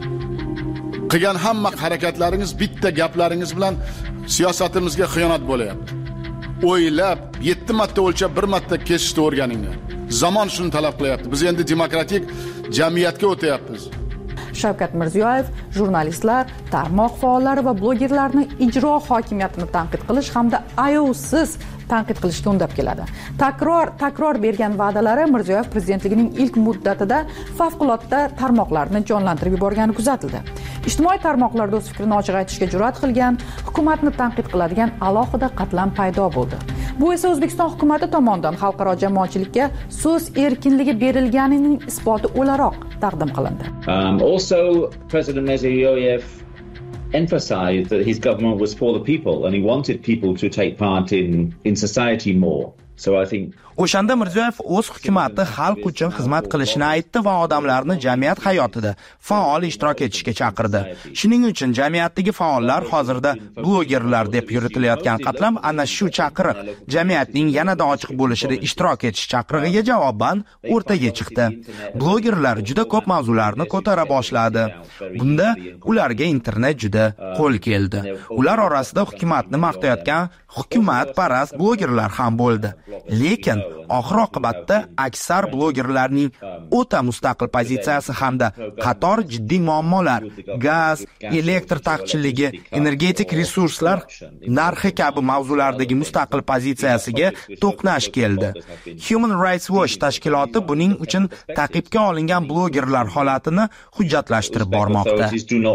Qilgan hamma harakatlaringiz bitta gaplaringiz bilan siyosatimizga xiyonat bo'layapti. O'ylab 7 marta o'lchab 1 marta kesishni o'rganinglar. Zamon shuni talab qilyapti. Biz endi demokratik jamiyatga o'tayapmiz. Shavkat Mirziyoyev jurnalistlar, tarmoq faollari va blogerlarni ijro hokimiyatini tanqid qilish hamda ayovsiz tanqid qilishga undab keladi. Takror bergan va'dalari Mirziyoyev prezidentligining ilk muddatida favqulodda tarmoqlarni jonlantirib yuborgani kuzatildi. Ijtimoiy tarmoqlarda o'z fikrini ochiq aytishga jur'at qilgan, hukumatni tanqid qiladigan alohida qatlam paydo bo'ldi. Bu esa O'zbekiston hukumatı tomonidan xalqaro jamoatchilikka so'z erkinligi berilganining isboti o'laroq taqdim qilindi. Also, President Mirziyoyev emphasized that his government was for the people and he wanted people to take part in society more. So I think O'shanda Mirziyoyev o'z hukumati xalq uchun xizmat qilishini aytdi va odamlarni jamiyat hayotida faol ishtirok etishga chaqirdi. Shuning uchun jamiyatdagi faollar hozirda blogerlar deb yuritilayotgan qatlam ana shu chaqiriq jamiyatning yanada ochiq bo'lishida ishtirok etish chaqirig'iga javoban o'rtaga chiqdi. Blogerlar juda ko'p mavzularni ko'tara boshladi. Bunda ularga internet juda qo'l keldi. Ular orasida hukumatni maqtayotgan hukumatparast blogerlar ham bo'ldi. Lekin oxir oqibatda aksar blogerlarning o'ta mustaqil pozitsiyasi hamda qator jiddiy muammolar, gaz, elektr taqchilligi, energetik resurslar narxi kabi mavzulardagi mustaqil pozitsiyasiga to'qnash keldi. Human Rights Watch tashkiloti buning uchun ta'qibga olingan blogerlar holatini hujjatlashtirib bormoqda.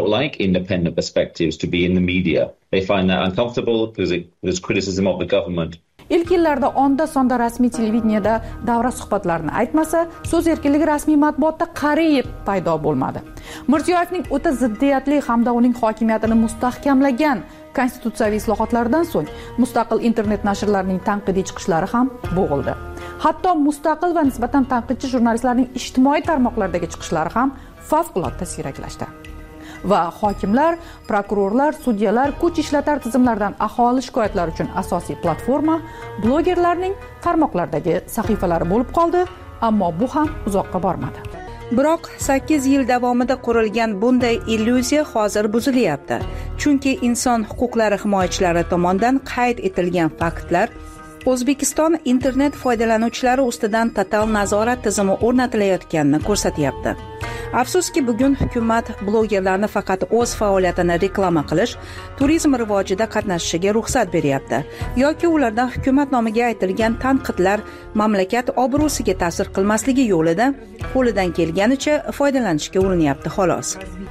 They find that uncomfortable because there's criticism of the government. Ilk yillarda onda-sonda rasmiy televideniyada davra suhbatlarini aytmasa, so'z erkinligi rasmiy matbuotda qariyib paydo bo'lmadi. Mirziyoyevning o'ta ziddiyatli hamda uning hokimiyatini mustahkamlagan konstitutsiyaviy islohotlardan so'ng mustaqil internet nashrlarining tanqidiy chiqishlari ham bo'g'ildi. Hatto mustaqil va nisbatan tanqidchi jurnalistlarning ijtimoiy tarmoqlardagi chiqishlari ham favqulodda siyraklashdi. Va hokimlar, prokurorlar, sudyalar kuch ishlatar tizimlardan aholi shikoyatlari uchun asosiy platforma blogerlarning tarmoqlardagi sahifalari bo'lib qoldi, ammo bu ham uzoqqa bormadi. Biroq 8 yil davomida qurilgan bunday illyuziya hozir buzilyapti. Chunki inson huquqlari himoyachilari tomonidan qayd etilgan faktlar O'zbekiston internet foydalanuvchilari ustidan total nazorat tizimi o'rnatilayotganini ko'rsatyapti. Afsuski, bugun hukumat blogerlarni faqat o'z faoliyatini reklama qilish, turizm rivojida qatnashishiga ruxsat beryapti yoki ulardan hukumat nomiga aytilgan tanqidlar mamlakat obro'siga ta'sir qilmasligi yo'lida qo'lidan kelganicha foydalanishga urinilyapti xolos.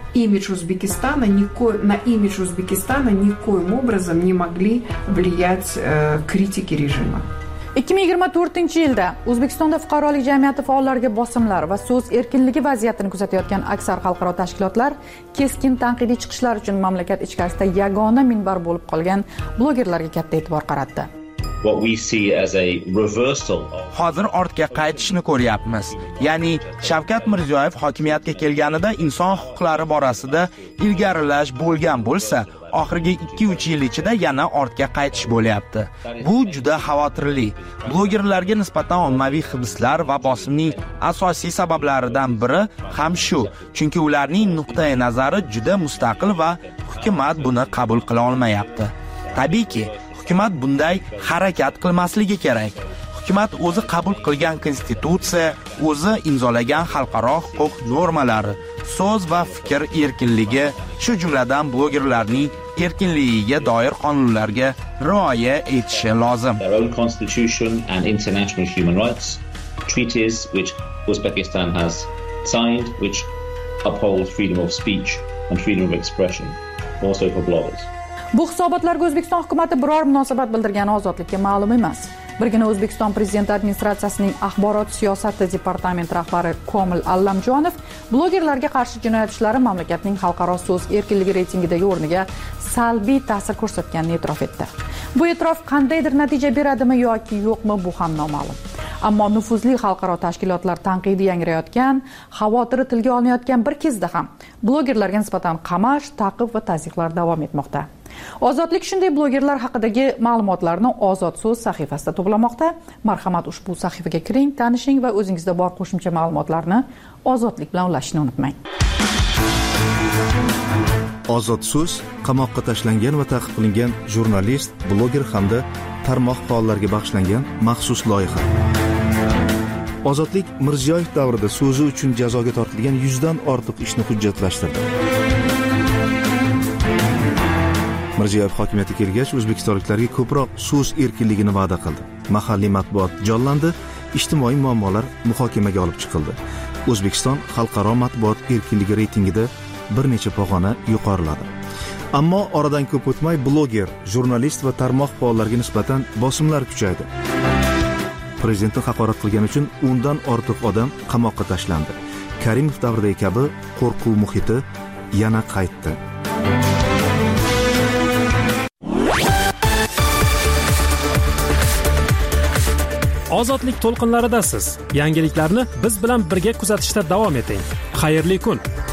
На имидж Узбекистана никоим образом не могли влиять критики режима. 2024-yilda O'zbekistonda fuqarolik jamiyati faollariga bosimlar va so'z erkinligi vaziyatini kuzatayotgan aksar xalqaro tashkilotlar keskin tanqidiy chiqishlar uchun mamlakat ichkarisida yagona minbar bo'lib qolgan blogerlarga katta e'tibor qaratdi. Hozir ortga qaytishni ko'ryapmiz. Ya'ni Shavkat Mirziyoyev hokimiyatga kelganida inson huquqlari borasida ilgarilash bo'lgan bo'lsa, oxirgi 2-3 yil ichida yana ortga qaytish bo'lyapti. Bu juda xavotirli. Blogerlarga nisbatan ommaviy hibslar va bosimning asosiy sabablaridan biri ham shu. Chunki ularning nuqtai nazari juda mustaqil va hukumat buni qabul qila olmayapti. Tabiiyki, hukumat bunday harakat qilmasligi kerak. Hukumat o'zi qabul qilgan konstitutsiya, o'zi imzolagan xalqaro huquq normalari, so'z va fikr erkinligi, shu jumladan blogerlarning erkinligiga doir qonunlarga rioya etishi lozim. Their own constitution and international human rights treaties which Uzbekistan has signed, which uphold freedom of speech and freedom of expression, also for bloggers. Bu hisobotlarga O'zbekiston hukumatı biror munosabat bildirgani ozodlikka ma'lum emas. Birgina O'zbekiston prezidenti administratsiyasining axborot siyosati departamenti rahbari Komil Allamjonov blogerlarga qarshi jinoyat ishlari mamlakatning xalqaro so'z erkinligi reytingidagi o'rniga salbiy ta'sir ko'rsatganini e'tirof etdi. Bu e'tirof qandaydir natija beradimi yoki yo'qmi, bu ham noma'lum. Ammo nufuzli xalqaro tashkilotlar tanqidiy yangrayotgan, xavotiri tilga olinayotgan bir kezda ham blogerlarga nisbatan qamash, ta'qib va tazyiqlar davom etmoqda. Ozodlik shunday blogerlar haqidagi ma'lumotlarni Ozod so'z sahifasida to'plamoqda. Marhamat, ushbu sahifaga kiring, tanishing va o'zingizda bor qo'shimcha ma'lumotlarni Ozodlik bilan ulashishni unutmang. Ozod so'z qamoqqa tashlangan va ta'qib qilingan jurnalist, bloger hamda tarmoq faollariga bag'ishlangan maxsus loyiha. Ozodlik Mirziyoyev davrida so'zi uchun jazoga tortilgan 100 dan ortiq ishni hujjatlashtirdi. Mirziyoyev hokimiyatga kelgach, o'zbekistonliklarga ko'proq so'z erkinligini va'da qildi. Mahalliy matbuot jonlandi, ijtimoiy muammolar muhokamaga olib chiqildi. O'zbekiston xalqaro matbuot erkinligi reytingida bir necha pog'ona yuqoriladi. Ammo oradan ko'p o'tmay bloger, jurnalist va tarmoq faollariga nisbatan bosimlar kuchaydi. Prezidentni haqorat qilgani uchun 10 dan ortiq odam qamoqqa tashlandi. Karimov davridagi kabi qo'rquv muhiti yana qaytdi. Ozodlik to'lqinlaridasiz. Yangiliklarni biz bilan birga kuzatishda davom eting. Xayrli kun.